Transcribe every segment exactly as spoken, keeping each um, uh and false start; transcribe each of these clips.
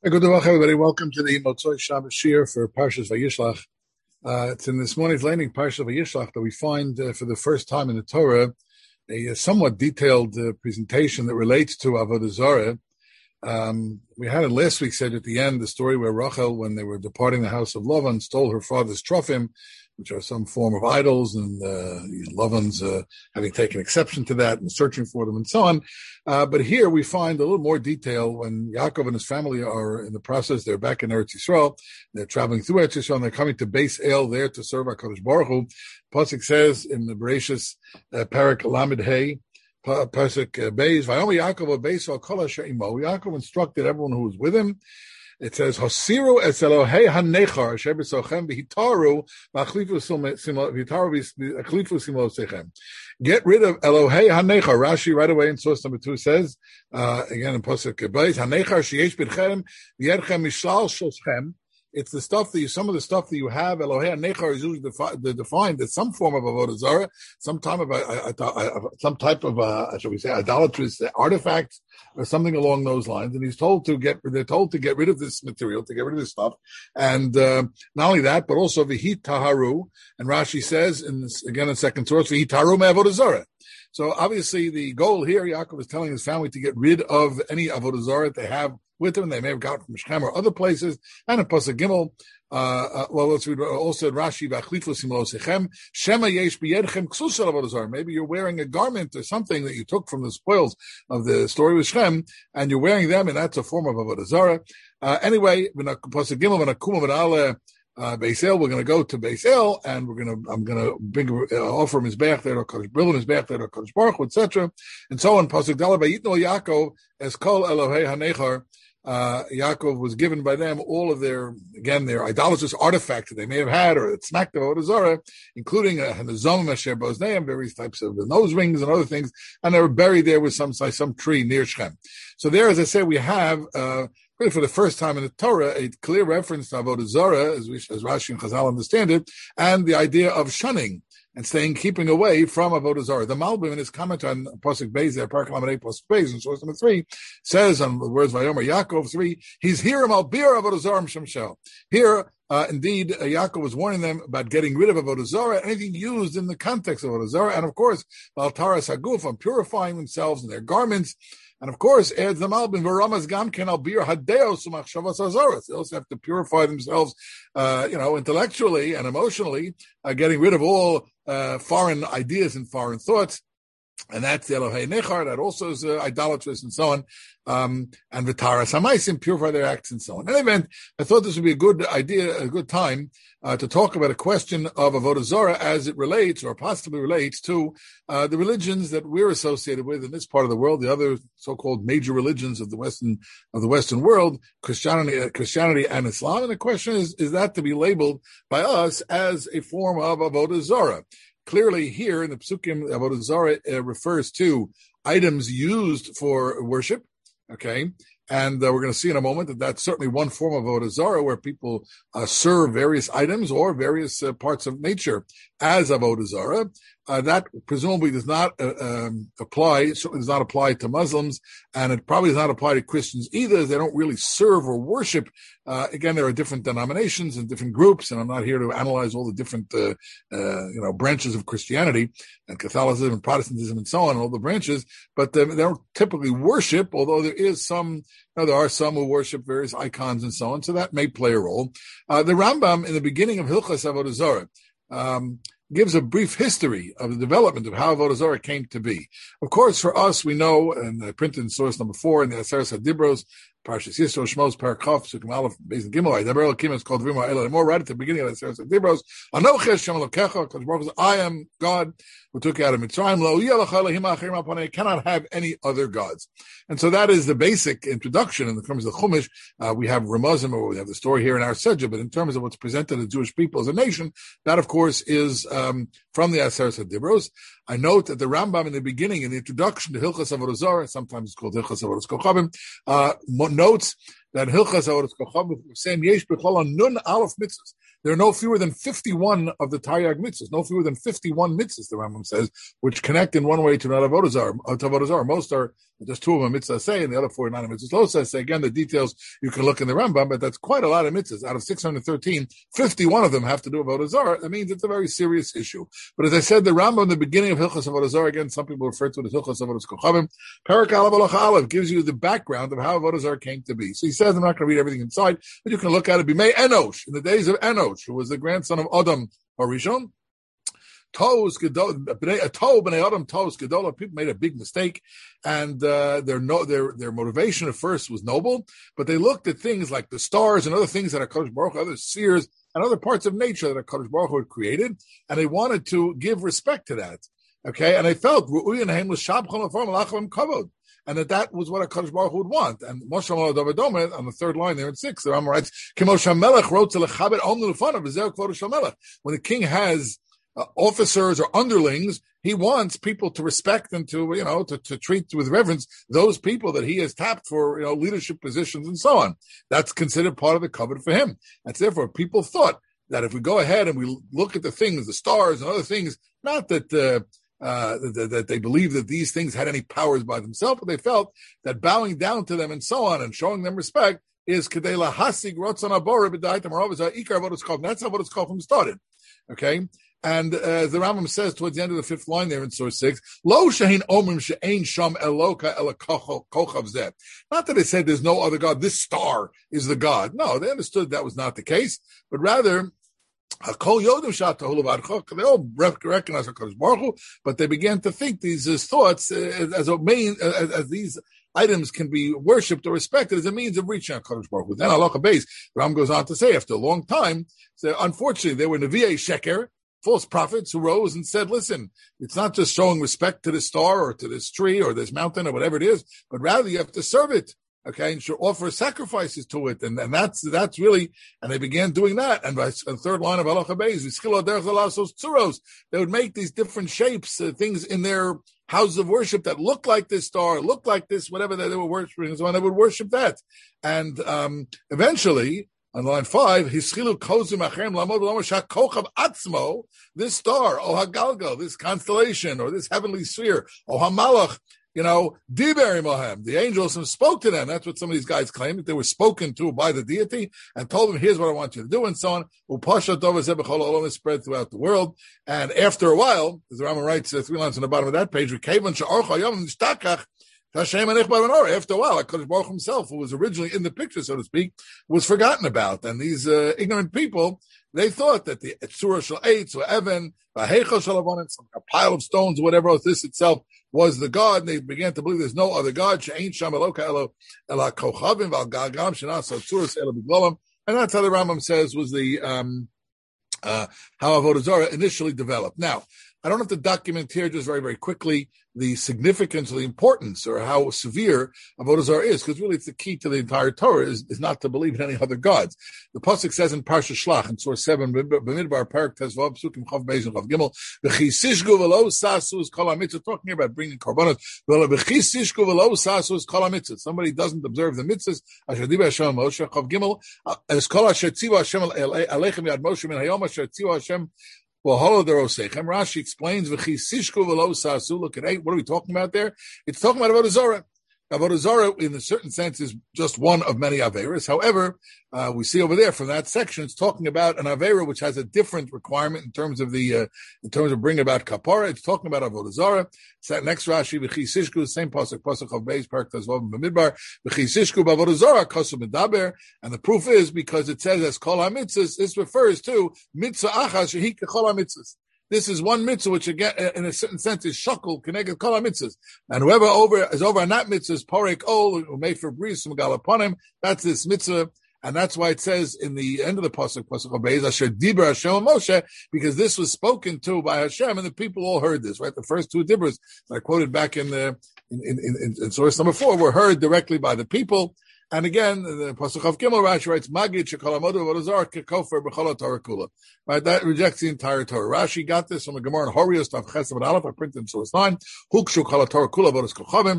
Hey, good morning, everybody. Welcome to the Motzoi Shabbos Shir for Parshas Vayishlach. Uh, it's in this morning's landing Parshas Vayishlach that we find uh, for the first time in the Torah a, a somewhat detailed uh, presentation that relates to Avodah Zarah. Um, we had it last week, said at the end, the story where Rachel, when they were departing the house of Lavan, stole her father's trophim, which are some form of idols, and uh, Lavan's uh, having taken exception to that and searching for them and so on. Uh, but here we find a little more detail when Yaakov and his family are in the process. They're back in Eretz Yisrael. They're traveling through Eretz Yisrael, and they're coming to Beis El there to serve HaKadosh Baruch Hu. Pasuk says in the Bereshis uh, Parak Lamed Hey, Pasuk Beis, Vayomer Yaakov Beis El Kol Asher Imo. Yaakov instructed everyone who was with him. It says, Hasiru es Elohei hanechar asher b'sochem v'hitaru v'achlifu simo sechem. Get rid of Elohei hanechar. Rashi right away in source number two says, uh, again in Pasuk Beis, hanechar sheyesh b'dchem v'yedchem mishlal shoschem. It's the stuff that you, some of the stuff that you have, Elohei HaNechar is usually defi- defined as some form of Avodah Zarah, some type of, a, a, a, some type of, a, shall we say, idolatrous artifact or something along those lines. And he's told to get, they're told to get rid of this material, to get rid of this stuff. And uh, not only that, but also V'hi Taharu. And Rashi says, in this, again in second source, V'hi Taharu me'Avodah Zarah. So obviously the goal here, Yaakov is telling his family to get rid of any Avodah Zarah that they have with them. They may have gotten from Shechem or other places. And in Pasuk Gimel, uh, uh, well, let's read also in Rashi, V'achlifu simo sechem, Shema yesh b'yedchem ksus shel Avodah Zarah. Maybe you're wearing a garment or something that you took from the spoils of the story with Shechem, and you're wearing them, and that's a form of Avodah Zarah. Uh, anyway, Pasuk Gimel, V'nakum v'na'ale, Uh, Beis El, we're going to go to Beis El, and we're going to, I'm going to bring, uh, offer Mizbeach there, or Kodesh Brilum Mizbeach there, or Kodesh Baruch Hu, et cetera, and so on. Pasuk Daled, Vayitno Yaakov es kol Elohei hanechar. Uh, Yaakov was given by them all of their, again, their idolatrous artifacts that they may have had, or that smacked of Avodah Zarah, including uh, the Zom Asher Bozneim, various types of nose rings and other things, and they were buried there with some, some tree near Shechem. So there, as I said, we have, uh, really for the first time in the Torah, a clear reference to Avodah Zarah, as, we, as Rashi and Chazal understand it, and the idea of shunning and staying, keeping away from Avodah Zarah. The Malbim, in his comment on Pasuk Beis, there, Parak Lamed Pasuk Beis, in source number three, says on the words Vayomer Yaakov three, he's here Malbir Avodah Zarah Shemshel. Here, uh, indeed, uh, Yaakov was warning them about getting rid of Avodah Zarah, anything used in the context of Avodah Zarah, and of course, Valtaras Haguf, on purifying themselves and their garments. And of course, adds the Malbim, V'Ramaz Gam Ken Albir Hadeos Umachshavas Hazaras. They also have to purify themselves, uh, you know, intellectually and emotionally, uh, getting rid of all uh, foreign ideas and foreign thoughts. And that's the Elohei Nechar, that also is uh, idolatrous and so on. Um, and V'Taras Hamaisim, purify their acts and so on. In any event, I thought this would be a good idea, a good time uh, to talk about a question of Avodah Zarah as it relates, or possibly relates, to uh, the religions that we're associated with in this part of the world, the other so-called major religions of the Western of the Western world, Christianity, uh, Christianity and Islam. And the question is, is that to be labeled by us as a form of Avodah Zarah? Clearly here in the Psukim, Avodah Zarah uh, refers to items used for worship, okay? And uh, we're going to see in a moment that that's certainly one form of Avodah Zarah where people uh, serve various items or various uh, parts of nature as Avodah Zarah. Uh, that presumably does not uh, um, apply, certainly does not apply to Muslims, and it probably does not apply to Christians either. They don't really serve or worship. Uh, again, there are different denominations and different groups, and I'm not here to analyze all the different, uh, uh, you know, branches of Christianity and Catholicism and Protestantism and so on, all the branches, but uh, they don't typically worship, although there is some, you know, there are some who worship various icons and so on, so that may play a role. Uh, the Rambam, in the beginning of Hilchas Avodah Zarah, um, gives a brief history of the development of how Avodah Zarah came to be. Of course, for us, we know, and I printed in source number four in the Aseret HaDibros, Parshas Yisro, Shmos, Parakov, Sukim Aleph, Beis and Gimel, Daber Elokim is called Vimo Ela, more right at the beginning of the Aseret HaDibros, Anochi Hashem Elokecha, because Baruch says, I am God who took you out of Mitzrayim, Lo Yelach Elohim Achirim Aponei, cannot have any other gods. And so that is the basic introduction in the terms of the Chumash. Uh, we have Ramazim, or we have the story here in our Sejah, but in terms of what's presented to the Jewish people as a nation, that of course is um, from the Aseret HaDibros. I note that the Rambam in the beginning, in the introduction to Hilchas Avodah Zarah, sometimes it's called Hilchas Avodah Kochavim, uh, notes that Hilchas Avodas Kochavim saying Yesh B'Chol Nun Aleph mitzvahs. There are no fewer than fifty-one of the Taryag mitzvahs, no fewer than fifty-one mitzvahs, the Rambam says, which connect in one way to another Avodah Zarah. Most are just two of them mitzvahs say, and the other forty-nine mitzvahs lo say. Again, the details you can look in the Rambam, but that's quite a lot of mitzvahs. Out of six hundred thirteen, fifty-one of them have to do with Avodah Zarah. That means it's a very serious issue. But as I said, the Rambam in the beginning of Hilchas Avodah Zarah, again, some people refer to it as Hilchas Avodas Kochavim, Parak Aleph Halacha Aleph gives you the background of how Avodah Zarah came to be. So he says, I'm not going to read everything inside, but you can look at it. Bimei Enosh, in the days of Enosh, who was the grandson of Adam Harishon, Toz Gedol, Tov Bnei Adam Toz Gedola. People made a big mistake, and uh, their no their their motivation at first was noble, but they looked at things like the stars and other things that HaKadosh Baruch Hu, other spheres and other parts of nature that HaKadosh Baruch Hu had created, and they wanted to give respect to that. Okay, and they felt Ru'uyin Haim L'Shabchon L'Form L'Achavim Kavod. And that that was what HaKadosh Baruch Hu would want. And Moshe Malach David Domer, on the third line there in six, the Rambam writes, Kimo Shamelech wrote to Lechabed Om L'Lefanav, V'zeh Kvod Shamelech. When the king has uh, officers or underlings, he wants people to respect and to, you know, to, to treat with reverence those people that he has tapped for, you know, leadership positions and so on. That's considered part of the covenant for him. That's therefore people thought that if we go ahead and we look at the things, the stars and other things, not that, uh, Uh, that, that they believed that these things had any powers by themselves, but they felt that bowing down to them and so on and showing them respect is kedei lahasig rotzon habora b'daitam harovah ikar avodas kochavim. That's how avodas kochavim started. Okay, and uh, the Rambam says towards the end of the fifth line there in source six, lo shehin omrim she'ein sham eloka ela kochav zeh. Not that they said there's no other God. This star is the God. No, they understood that was not the case, but rather. They all recognize HaKadosh Baruch Hu, but they began to think these as thoughts as, as a main as, as these items can be worshipped or respected as a means of reaching HaKadosh Baruch Hu. Then Halacha Beis, Ram goes on to say, after a long time, so unfortunately there were Nevi'ei Sheker, false prophets who rose and said, listen, it's not just showing respect to this star or to this tree or this mountain or whatever it is, but rather you have to serve it. Okay, and should offer sacrifices to it, and, and that's that's really, and they began doing that. And by the third line of Halacha Beis, they would make these different shapes, uh, things in their houses of worship that look like this star, look like this, whatever they, they were worshiping, and so on. They would worship that, and um, eventually. On line five, Hischilu Kozim Achem Lamod L'Omer Shakochav Atzmo, this star, O Hagalgal, this constellation, or this heavenly sphere, O Hamalach, you know, Diberi Mohem, the angels have spoke to them. That's what some of these guys claim, that they were spoken to by the deity and told them, here's what I want you to do, and so on. Upasha Tov Zeh B'chol Olam is spread throughout the world. And after a while, as the Rambam writes, uh, three lines on the bottom of that page, Kevan She'orcha Yom Nishtakach, after a while, HaKadosh Baruch himself, who was originally in the picture, so to speak, was forgotten about. And these uh, ignorant people, they thought that the Tzura Shel Eitz or Evan, V'Heichel Shel Avonim, some pile of stones, whatever else, this itself was the God. And they began to believe there's no other God. She'ein sham eloka elo ela kochavim v'al gagam she'nasa tzuras elo b'glolim. And that's how the Rambam says was the um, uh, how Avodah Zarah initially developed. Now, I don't have to document here just very, very quickly the significance or the importance or how severe Avodah Zarah is, because really it's the key to the entire Torah is, is not to believe in any other gods. The pasuk says in Parsha Shlach in source seven, B'midbar Parak Tezvav Psukim Chav Beis and Chav Gimel, V'chisishgu v'lo sasu is kol hamitzvot, talking about bringing korbanos. V'chisishgu v'lo sasu is kol hamitzvot. Somebody doesn't observe the mitzvahs. Asher diba Hashem Moshe Chav Gimel es kol asher tziva Hashem aleichem yad Moshe min hayom asher tziva Hashem. Well, Rashi explains, look at eight. What are we talking about there? It's talking about Avodah Zarah. Avodah Zarah, in a certain sense, is just one of many Averas. However, uh, we see over there from that section, it's talking about an Avera which has a different requirement in terms of the, uh, in terms of bringing about Kapara. It's talking about Avodah Zarah. It's that next Rashi, V'chi Sishku, same pasuk, pasuk of Beis, Parak Tezvav, B'midbar, V'chi Sishku, B'Avodah Zarah, Kosu Medaber. And the proof is because it says as Kol HaMitzvahs, this refers to Mitzvah Achas, Shehi Kechol HaMitzvahs. This is one mitzvah which, again, in a certain sense, is shakul connected kol mitzvahs. And whoever over is over on that mitzvah is porek ol, who made for bris megal upon him. That's this mitzvah, and that's why it says in the end of the pasuk, pasuk obeys Asher Dibra Hashem Moshe, because this was spoken to by Hashem, and the people all heard this. Right, the first two dibras I quoted back in the in in, in, in source number four were heard directly by the people. And again, the Pasuk of Gimel Rashi writes, Magid shekol hamodu avodah zarah kekofer b'chol haTorah kula. Right, that rejects the entire Torah. Rashi got this from the Gemara in Horios Tav Ches Amud Aleph. I printed in source nine. Hukshu kol haTorah kula avodas kochavim.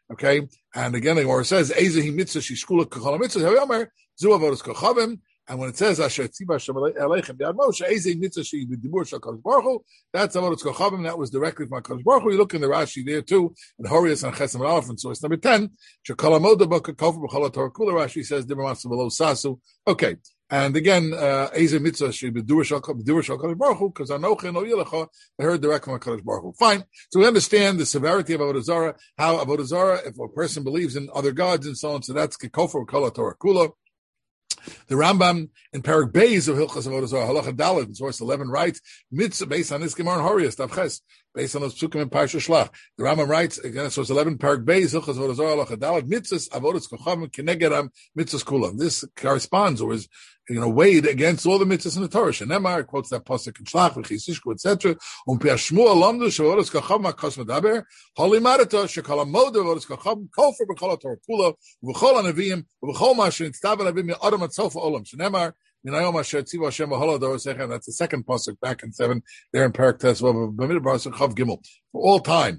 Okay, and again, the Gemara says, "Ezehi mitzvah shishkula kachol mitzvah." Hayomer zu avodas kochavim. And when it says Asher Tziva Hashem Aleichem B'Yad Moshe, Eizei Mitzvah She B'Dibur Shel Kadosh Baruch Hu, that's Avodas Kochavim. That was directly from Kadosh Baruch Hu. You look in the Rashi there too, in Horius and Chesem and Aleph, and source number ten. Shekol Hamoda B'Kakofar B'Chol HaTorah Kula. Rashi says Dibur Matzah V'Lo Sasu. Okay, and again, Eizei Mitzvah She B'Dibur Shel Kadosh Baruch Hu, because Anochi No Yilecha, I heard directly from Kadosh Baruch Hu. Fine. So we understand the severity of Avodah Zarah, how Avodah Zarah, if a person believes in other gods and so on, so that's Kekofar B'Chol HaTorah Kula. The Rambam in Parak Beis of Hilchas Avodah Zarah Halacha Daled in source eleven writes mitzvah based on this Gemara and Horius Tavches based on those psukim in Parsha Shlach. The Rambam writes again source eleven Parak Beis Hilchas Avodah Zarah Halacha Daled mitzvahs avodas kochavim kinegedam mitzvahs kulam. This corresponds or is you know weighed against all the mitzvahs in the Torah. Shenemar quotes that pasuk in Shlach v'chisishku et cetera. Um piashmu alamdu shavodas kochavim hakos medaber holimarata shekala moda avodas kochavim kofer b'chol Torah kula v'chol anavim v'chol ma shenitztav anavim yadam atzofa olam shenemar. That's the second pasuk back in seven there in Parak Tesvav Chav Gimel for all time.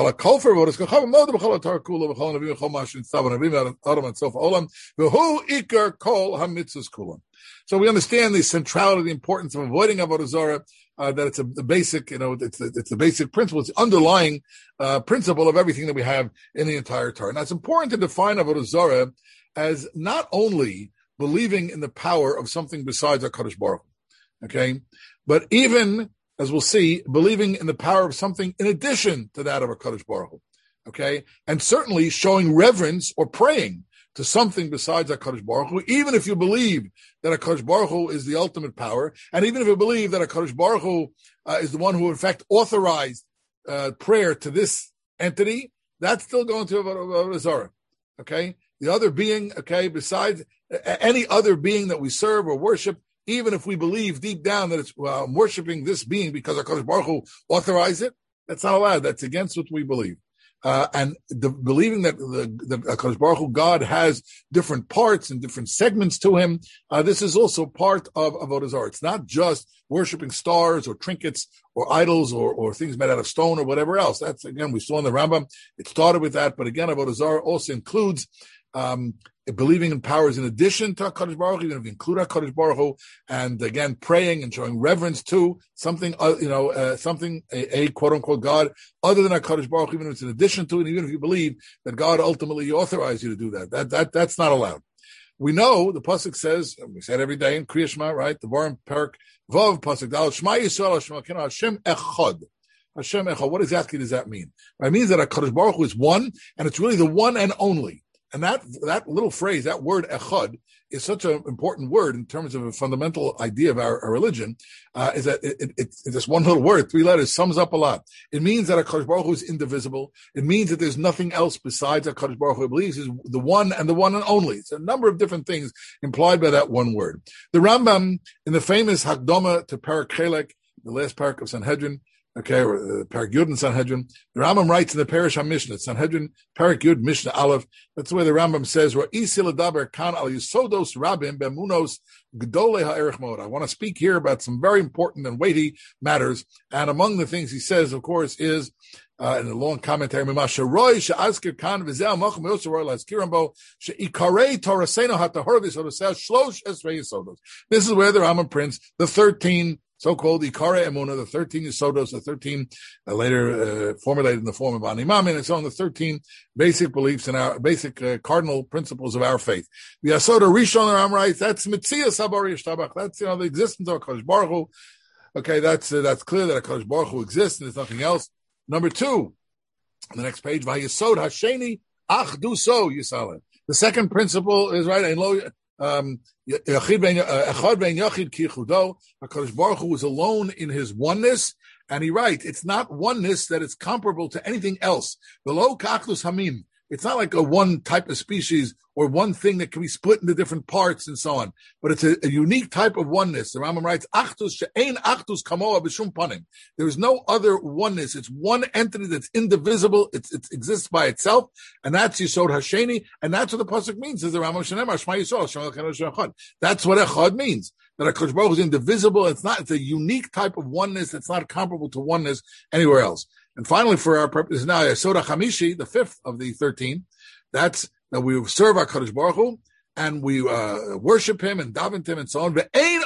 So we understand the centrality, the importance of avoiding Avodah Zarah. Uh, that it's a the basic, you know, it's the, it's the basic principle, it's the underlying uh, principle of everything that we have in the entire Torah. Now, it's important to define Avodah Zarah as not only believing in the power of something besides HaKadosh Baruch Hu, okay? But even, as we'll see, believing in the power of something in addition to that of HaKadosh Baruch Hu, okay? And certainly showing reverence or praying to something besides HaKadosh Baruch Hu, even if you believe that HaKadosh Baruch Hu is the ultimate power, and even if you believe that HaKadosh Baruch Hu uh, is the one who, in fact, authorized uh, prayer to this entity, that's still going to Avodah Zarah, okay? The other being, okay, besides any other being that we serve or worship, even if we believe deep down that it's well, I'm worshiping this being because HaKadosh Baruch Hu authorized it, that's not allowed. That's against what we believe. Uh, and the, believing that the, the HaKadosh Baruch Hu, God has different parts and different segments to him, uh, this is also part of Avodah Zarah. It's not just worshiping stars or trinkets or idols or, or things made out of stone or whatever else. That's, again, we saw in the Rambam, it started with that, but again, Avodah Zarah also includes Um, believing in powers in addition to HaKadosh Baruch Hu, even if you include HaKadosh Baruch Hu, and again, praying and showing reverence to something, uh, you know, uh, something, a, a quote-unquote God, other than HaKadosh Baruch Hu, even if it's in addition to it, even if you believe that God ultimately authorized you to do that. That, that, that's not allowed. We know, the Pasuk says, we say it every day in Kriya Shema, right? The Barim Parak Vav Pasuk Dal, Shema Yisrael Hashem Elokeinu Hashem Echad. Hashem Echad. What exactly does that mean? It means that HaKadosh Baruch Hu is one, and it's really the one and only. And that that little phrase, that word echad, is such an important word in terms of a fundamental idea of our, our religion, uh, is that it, it, it's this one little word, three letters, sums up a lot. It means that HaKadosh Baruch Hu is indivisible. It means that there's nothing else besides HaKadosh Baruch Hu. It believes is the one and the one and only. It's a number of different things implied by that one word. The Rambam, in the famous Hakdama to Parak Chelek, the last parak of Sanhedrin, okay, or uh, Parak Yud in Sanhedrin. The Rambam writes in the Parish HaMishnah, Sanhedrin, Parak Yud, Mishnah Aleph. That's the way the Rambam says, kan al yisodos rabim bemunos gdolei ha'erech mod. I want to speak here about some very important and weighty matters. And among the things he says, of course, is, uh, in a long commentary, this is where the Rambam prints the thirteen so-called Ikare Emunah, the thirteen Yisodos, the thirteen, uh, later uh, formulated in the form of Ani Maamin, and so on, the thirteen basic beliefs and our basic uh, cardinal principles of our faith. The Yasod Rishon, the Rambam writes, that's Mitzias Habari Yishtabach. That's, you know, the existence of HaKadosh Baruch Hu. Okay, that's uh, that's clear that HaKadosh Baruch Hu exists and there's nothing else. Number two, on the next page, Vayisod Hasheni Achduso Yisale. The second principle is, right, um, HaKadosh Baruch Hu is alone in his oneness, and he writes, it's not oneness that is comparable to anything else. Below Kachlus Hamim, it's not like a one type of species or one thing that can be split into different parts and so on, but it's a, a unique type of oneness. The Rambam writes, Achtus she'ein Achtus kamoa b'shum panim. There is no other oneness. It's one entity that's indivisible. It's, it exists by itself, and that's Yisod Hasheni, and that's what the pasuk means. Says the Rambam Shenemar Shema Yisrael Hashem Elokeinu Echad. That's what Echad means. That HaKadosh Baruch Hu is indivisible. It's not. It's a unique type of oneness that's not comparable to oneness anywhere else. And finally, for our purposes now, Yesod HaChamishi, the fifth of the thirteen, that's that we serve our Kadosh Baruch Hu, and we uh, worship him and daven to him and so on.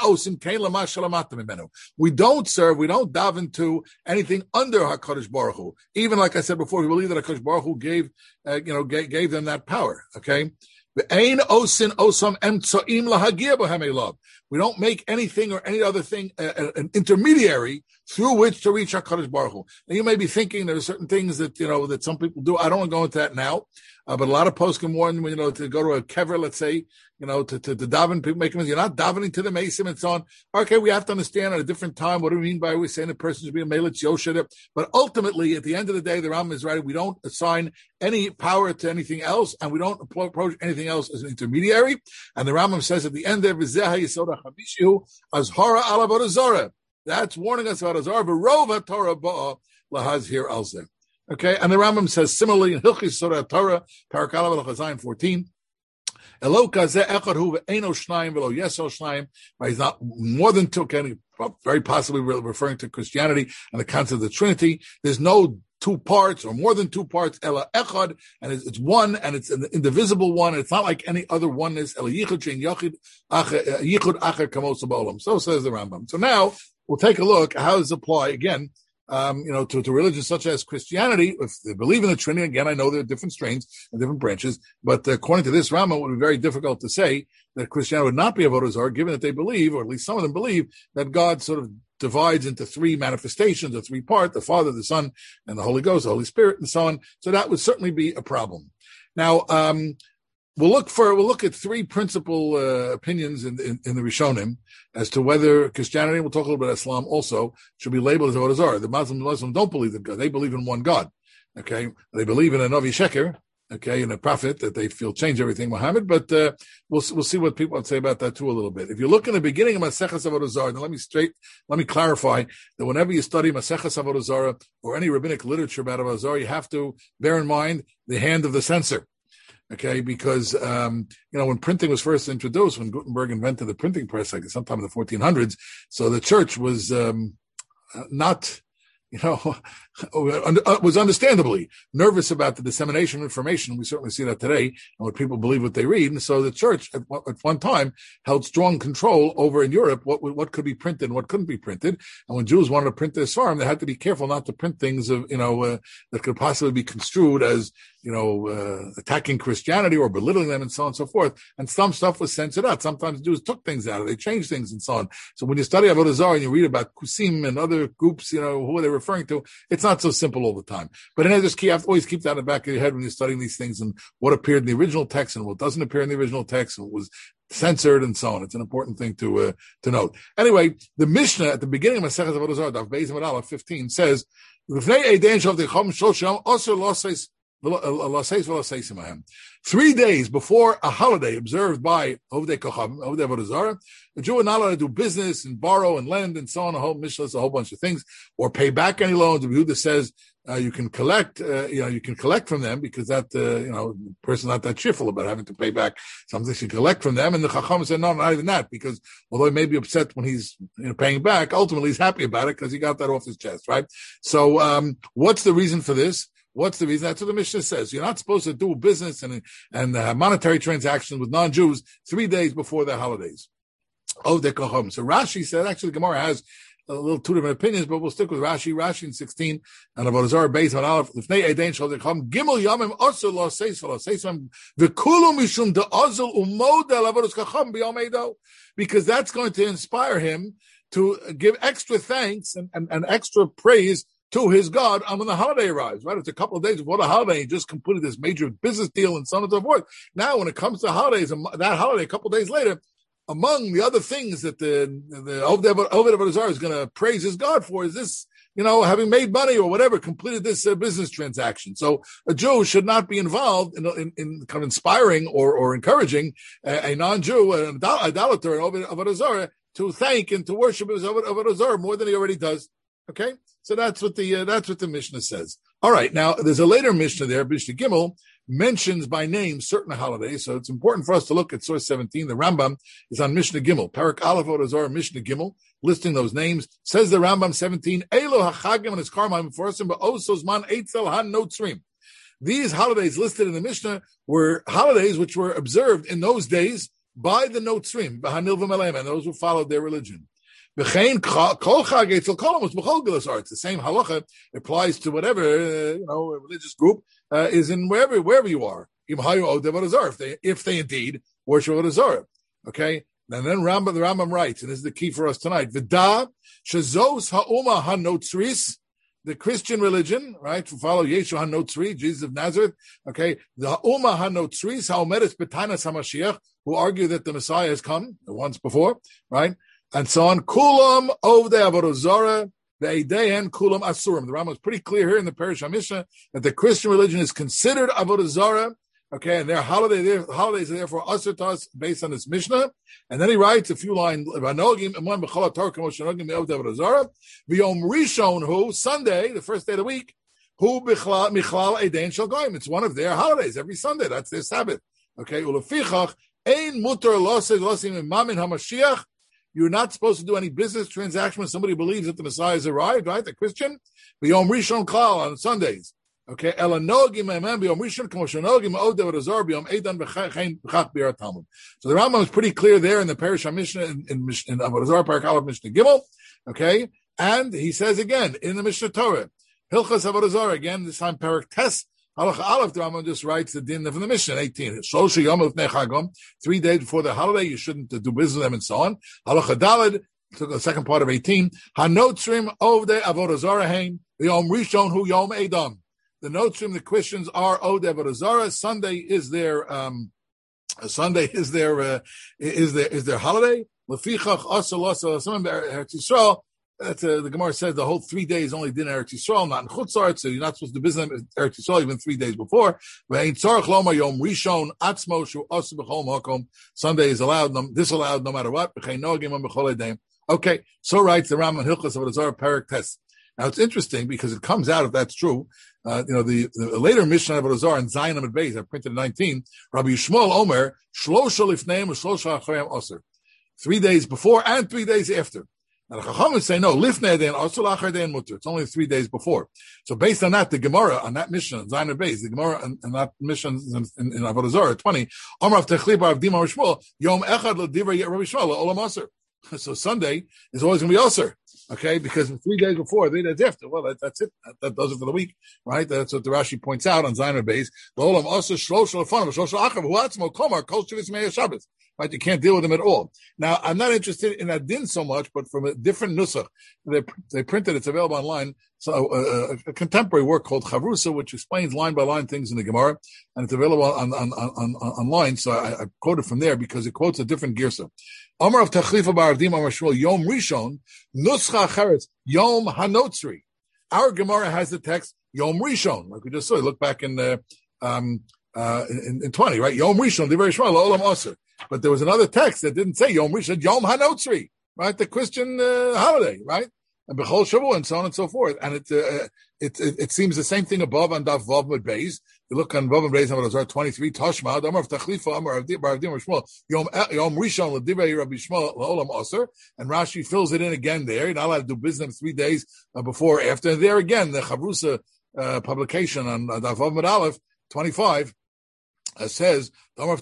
We don't serve, we don't daven to anything under HaKadosh Baruch Hu. Even like I said before, we believe that HaKadosh Baruch Hu gave, uh, you know, gave, gave them that power, okay? We don't make anything or any other thing uh, an intermediary through which to reach HaKadosh Baruch Hu. Now you may be thinking there are certain things that, you know, that some people do. I don't want to go into that now. Uh, but a lot of posts can warn, you know, to go to a kever, let's say, you know, to, to, to daven, people make them, you're not davening to the Mesim and so on. Okay, we have to understand at a different time, what do we mean by we saying the person should be a Melech Yoshedip? But ultimately, at the end of the day, the Rambam is right. We don't assign any power to anything else, and we don't approach anything else as an intermediary. And the Rambam says at the end there, V'zeh Yesod HaChamishu Azhara Ala Avodah Zarah. That's warning us about Azhar, V'rov HaTorah Ba'a Lahazhir Alzeh. Okay, and the Rambam says similarly in Hilchis Surah Torah, Parak Aleph Chazayin fourteen, Eloka ze echad hu ve'eno shnayim velo yeso shnayim. He's not more than two, very possibly referring to Christianity and the concept of the Trinity. There's no two parts or more than two parts. Ela echad, and it's, it's one, and it's an indivisible one. And it's not like any other oneness. Ela yichud shein yachid yichud acher kamos ba'olam. So says the Rambam. So now we'll take a look. How does it apply again? Um, you know, to, to religions such as Christianity, if they believe in the Trinity, again, I know there are different strains and different branches, but according to this Rambam, it would be very difficult to say that Christianity would not be avodah zarah, given that they believe, or at least some of them believe, that God sort of divides into three manifestations, or three parts, the Father, the Son, and the Holy Ghost, the Holy Spirit, and so on. So that would certainly be a problem. Now, um, We'll look for we'll look at three principal uh, opinions in, in, in the Rishonim as to whether Christianity, we'll talk a little bit about Islam also, should be labeled as avodah zarah. The Muslims, Muslims don't believe in God; they believe in one God. Okay, they believe in a Navi Sheker, okay, in a prophet that they feel change everything, Muhammad. But uh, we'll we'll see what people would say about that too a little bit. If you look in the beginning of Maseches Avodah Zarah, now let me straight let me clarify that whenever you study Maseches Avodah Zarah or any rabbinic literature about Avodah Zarah, you have to bear in mind the hand of the censor. Okay, because, um, you know, when printing was first introduced, when Gutenberg invented the printing press, like sometime in the fourteen hundreds, so the church was um, not, you know, was understandably nervous about the dissemination of information. We certainly see that today, and what people believe what they read. And so the church at, at one time held strong control over in Europe what what could be printed and what couldn't be printed. And when Jews wanted to print their Sfarim, they had to be careful not to print things of, you know, uh, that could possibly be construed as, you know, uh, attacking Christianity or belittling them and so on and so forth. And some stuff was censored out. Sometimes Jews took things out of it. They changed things and so on. So when you study Avodah Zarah and you read about Kusim and other groups, you know, who are they referring to, it's not so simple all the time. But then just keep, you have to always keep that in the back of your head when you're studying these things and what appeared in the original text and what doesn't appear in the original text and what was censored and so on. It's an important thing to uh, to note. Anyway, the Mishnah at the beginning of Masechet Avodah Zarah, Daf Beis Amud Aleph fifteen says, three days before a holiday observed by Ovdei Kocham, Ovdei Avodah Zarah, a Jew is not allowed to do business and borrow and lend and so on, a whole Mishnah, a whole bunch of things, or pay back any loans. The Yehuda says uh, you can collect, uh, you know, you can collect from them because that, uh, you know, the person's not that cheerful about having to pay back something. You can collect from them, and the Chacham said no, not even that, because although he may be upset when he's, you know, paying back, ultimately he's happy about it because he got that off his chest, right? So, um, what's the reason for this? What's the reason? That's what the Mishnah says. You're not supposed to do business and and uh, monetary transactions with non-Jews three days before their holidays. Oh, they go home. So Rashi said, actually, Gemara has a little two different opinions, but we'll stick with Rashi. Rashi in sixteen, and Avodah Zarah based on Aleph. If they edain shall they come gimel yamim also lo seis lo seisam v'kulu mishum de azul umodel avodas kacham b'yomedo, because that's going to inspire him to give extra thanks and, and, and extra praise to his God when the holiday arrives, right? It's a couple of days before the holiday. He just completed this major business deal and so on and so forth. Now, when it comes to holidays, that holiday, a couple of days later, among the other things that the the Ovdei Avodah Zarah is going to praise his God for is this, you know, having made money or whatever, completed this uh, business transaction. So a Jew should not be involved in, in, in kind of inspiring or, or encouraging a, a non-Jew, an idolater, an Avodah Zarah, to thank and to worship his Avodah Zarah more than he already does. Okay, so that's what the uh, that's what the Mishnah says. All right, now there's a later Mishnah there, Mishnah Gimel, mentions by name certain holidays. So it's important for us to look at source seventeen. The Rambam is on Mishnah Gimel, Parak Aleph Avodah Zarah, Mishnah Gimel, listing those names. Says the Rambam seventeen, Elo hachagim and his karma forcing, but also zman eitzel han notzrim. These holidays listed in the Mishnah were holidays which were observed in those days by the notzrim, b'hanil v'melem, and those who followed their religion. It's the same halacha applies to whatever uh, you know a religious group uh, is in wherever wherever you are. If they if they indeed worship Avodah Zarah, okay. And then Rambam, the Rambam writes, and this is the key for us tonight: V'da shezos ha'uma hanotzris, the Christian religion, right? To follow Yeshua hanotzri, Jesus of Nazareth, okay. The ha'uma hanotzris ha'omeres b'tanas hamashiach, who argue that the Messiah has come once before, right? And so on. Kulam of the Avodah Zarah, the Eidein Kulam Asurim. The Rambam is pretty clear here in the Parish HaMishnah that the Christian religion is considered Avodah Zarah, okay, and their holiday, their holidays are therefore Asur to us based on this Mishnah. And then he writes a few lines, V'anogim Imam B'chol HaTorah K'mo Shenogim Me'ov Avodah Zarah, V'yom Rishon Hu, Sunday, the first day of the week, Hu B'chlal Michlal Eidein Shel Goyim. It's one of their holidays, every Sunday, that's their Sabbath, okay. Ulefichach, Ein Mutar Losei Losim Imamin HaMashiach. You're not supposed to do any business transaction when somebody believes that the Messiah has arrived, right? The Christian. B'yom Rishon Klal on Sundays. Okay. Elanogim Amen B'yom Rishon K'moshanogim Od Avodah Zarah B'yom Eidan B'chach B'yar Talmud. So the Rambam is pretty clear there in the Parish HaMishnah in, in, in Avodah Zarah Parak Aleph Mishnah Gimel. Okay. And he says again in the Mishnah Torah, Hilchas Avodah Zarah, again, this time Parak Tes, Halacha Aleph, the Rambam just writes the din from the Mishnah, eighteen. Shlosh Yom Lefnei Chagom, three days before the holiday, you shouldn't do business with them and so on. Halacha Daled, the second part of eighteen. Hanotzrim Ovdei Avodah Zarah Hein, the Yom Rishon Hu Yom Edom. The Notzrim, the Christians, are Ovdei Avodah Zarah. Sunday is their um, Sunday is their uh, is their is their holiday. Lefichach Asal Asal Asal Eretz Yisrael. That's uh, the Gemara says the whole three days only din Eretz Yisrael, not in Chutzart, so you're not supposed to do business in Eretz Yisrael even three days before. Sunday is allowed, no, disallowed no matter what. Okay, so writes the Rambam Hilchos Avodah Zarah Parak Tes. Now it's interesting because it comes out, if that's true, uh, you know, the, the later Mishnah of Avodah Zarah in Zion Amud Beis, I printed in nineteen, Rabbi Yishmael Omer, Shlosha Lifneim, Shlosha Acharem Osir. Three days before and three days after. Now the Chachamim say no, lifnei dein asur lachar dein mutter. It's only three days before. So based on that, the Gemara on that mission, Zion Beis, the Gemara and, and that mission in, in, in Avodah Zarah twenty, Amar of Techli bar Avdim Amar Shmuel, Yom Echad l'divrei Rabbi Shmuel Olam Asur. So Sunday is always going to be Asur, okay? Because three days before, three days after, well, that, that's it. That, that does it for the week, right? That's what the Rashi points out on Zion Beis. The Olam Asur shlosh l'fanav shlosh l'achar v'huatzmo komar kol shivus mei Shabbos. Right, you can't deal with them at all. Now, I'm not interested in that din so much, but from a different nusach. They, they printed, it's available online, so uh, a contemporary work called Chavrusa, which explains line by line things in the Gemara, and it's available on, on, on, on online, so I, I quote it from there because it quotes a different girsa. Amar of Tachlifa bar Avdim Amar Shmuel, Yom Rishon, Nuscha Cheretz, Yom Hanotzri. Our Gemara has the text, Yom Rishon, like we just saw. Look back in the, um, uh, in, in twenty, right? Yom Rishon, Divrei Shmuel, Olam Asur. But there was another text that didn't say Yom Rishon, Yom Hanotzri, right? The Christian uh, holiday, right? And Bechol Shavuot and so on and so forth. And it, uh, it, it, it seems the same thing above on Daf Vav Mud Beis. You look on Vav Mud Beis, Avodah Zarah twenty-three, Toshma, Amar of Tachlifa, Amar of Bar Avdim Shmuel, Yom Yom Rishon, L'divrei Rabbi Shmuel, L'olam Asur. And Rashi fills it in again there. You're not allowed to do business three days uh, before or after. And there again, the Chavrusa uh, publication on uh, Daf Vav Mud Aleph, twenty-five, Uh, says, Yom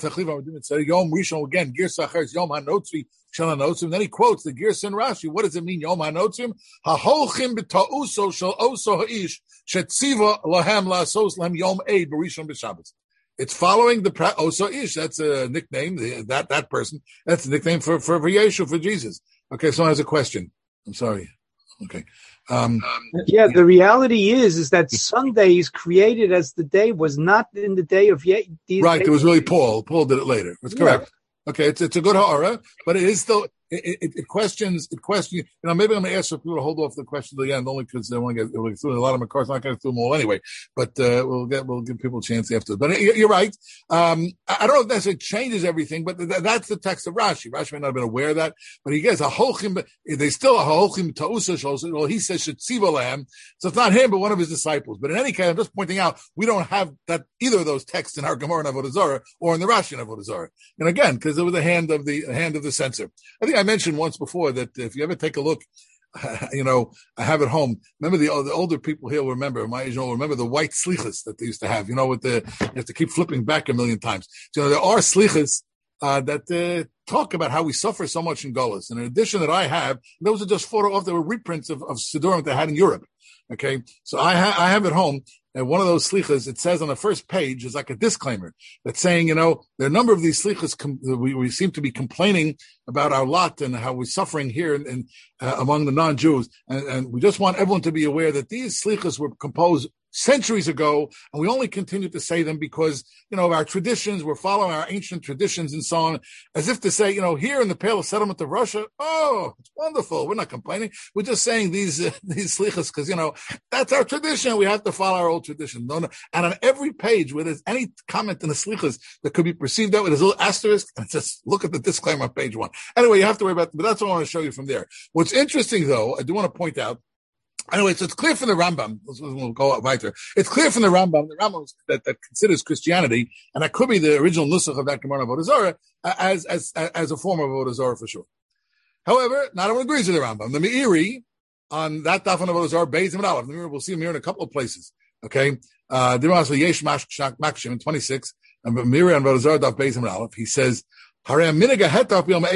Rishon again, Girsa Acheres, Yom HaNotzri, Shel HaNotzrim. Then he quotes the Girsa and Rashi. What does it mean, Yom HaNotzrim? HaHolchim b'ta'uso shel oso ha'ish, shetziva lahem la'asos lahem Yom Eid b'rishon b'Shabbos. It's following the pra- oso ish. That's a nickname, the, that that person. That's a nickname for, for, for Yeshua, for Jesus. Okay, someone has a question. I'm sorry. Okay. Um, yeah, the reality is, is that Sunday is created as the day was not in the day of yet. Right, days. It was really Paul. Paul did it later. That's correct. Yeah. Okay, it's it's a good ha'ara, but it is still it, it, it questions, it questions, you know, maybe I'm going to ask for people to hold off the questions at the end, only because they want to get, we'll get through a lot of my cars, not going to through them all anyway, but, uh, we'll get, we'll give people a chance after. But you're right. Um, I don't know if that necessarily changes everything, but th- that's the text of Rashi. Rashi may not have been aware of that, but he gets a holchim, they still a holchim ta'usa, well, he says shetziva. So it's not him, but one of his disciples. But in any case, I'm just pointing out, we don't have that, either of those texts in our Gemara and Avodah Zarah, or in the Rashi and Avodah Zarah. And again, because it was the hand of the, hand of the censor. I think I mentioned once before that if you ever take a look, you know, I have at home. Remember the, the older people here will remember, my age will remember the white slichas that they used to have, you know, with the, you have to keep flipping back a million times. So, you know, there are slichas, uh, that, uh, talk about how we suffer so much in Golas. And in addition that I have, those are just photo of, they were reprints of, of Sidurim that they had in Europe. Okay. So I, ha- I have at home, and one of those slichas, it says on the first page is like a disclaimer that's saying, you know, there are a number of these slichas, com- we, we seem to be complaining about our lot and how we're suffering here and, and uh, among the non-Jews. And, and we just want everyone to be aware that these slichas were composed centuries ago, and we only continue to say them because, you know, of our traditions, we're following our ancient traditions and so on, as if to say, you know, here in the Pale of Settlement of Russia, oh, it's wonderful. We're not complaining. We're just saying these, uh, these slichas because, you know, that's our tradition. We have to follow our old tradition. No, no. And on every page where there's any comment in the slichas that could be perceived that way, there's a little asterisk, and just look at the disclaimer on page one. Anyway, you have to worry about, but that's what I want to show you from there. What's interesting, though, I do want to point out, anyway, so it's clear from the Rambam. We'll go weiter. It's clear from the Rambam, the Rambam that, that considers Christianity, and that could be the original nusach of that Gemara Avodah Zarah, as as as a form of Avodah Zarah for sure. However, not everyone agrees with the Rambam. The Meiri on that daf on Avodah Zarah, Beis and Aleph. We'll see him here in a couple of places. Okay, uh, Yesh Makshim in twenty-six, and Meiri on Avodah Zarah daf Beis and Aleph. He says, Here's what said.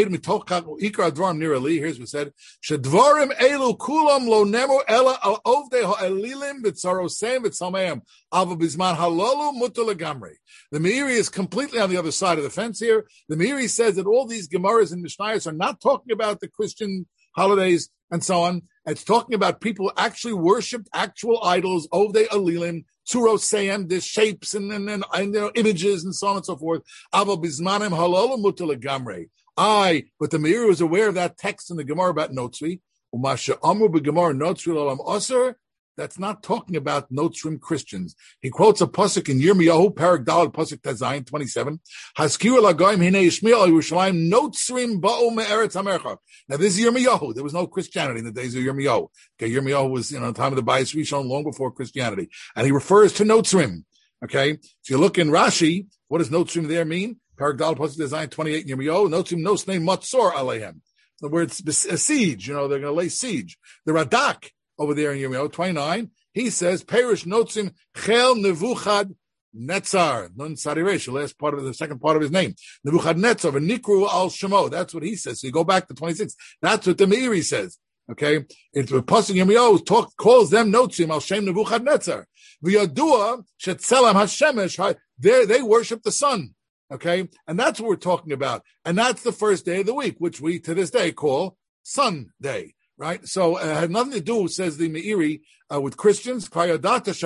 Shedvarim elu kulam lo nemo ela al ovdei ha'elilim b'tzarosem b'tzameim ava bizman halalu mutar legamrei. The Meiri is completely on the other side of the fence here. The Meiri says that all these Gemaras and Mishnayos are not talking about the Christian holidays and so on. It's talking about people who actually worshipped actual idols, ovdei elilim, Tzuroseim, the shapes and, and, and, and you know, images and so on and so forth. Ava bizmanim halalu mutar legamrei. I, but the Meiri was aware of that text in the Gemara about Notzri. Umasha Amru b'Gemara Notzri l'olam osir. That's not talking about Notzrim Christians. He quotes a pasuk in Yirmiyahu, Parak Daled, pasuk Tezayin, twenty-seven. Haskiru l'goyim hinei Yishmael al Yerushalayim Notzrim ba'u me'eretz hamercha. Now this is Yirmiyahu. There was no Christianity in the days of Yirmiyahu. Okay, Yirmiyahu was, you know, the time of the Bayis Rishon, long before Christianity, and he refers to Notzrim. Okay, so you look in Rashi. What does Notzrim there mean? Parak Daled, pasuk Tezayin, twenty-eight in Yirmiyahu. Notzrim nosnei matzor aleihem. The word a siege. You know, they're going to lay siege. The Radak over there in Yirmiyahu twenty-nine, he says, Perish Notzim Chel Nevuchad Netzar. Nun Sariresh, the last part of the second part of his name. Nevuchad Netzar, Nikru al Shemo. That's what he says. So you go back to twenty-six. That's what the Meiri says. Okay? It's a pasuk Yirmiyahu talk calls them Notzim al Shem Nevuchad Netzar. V'yadua Shetzelam Hashemesh. They they worship the sun. Okay? And that's what we're talking about. And that's the first day of the week, which we to this day call Sunday. Right, so uh, it had nothing to do, says the Meiri, uh, with Christians. The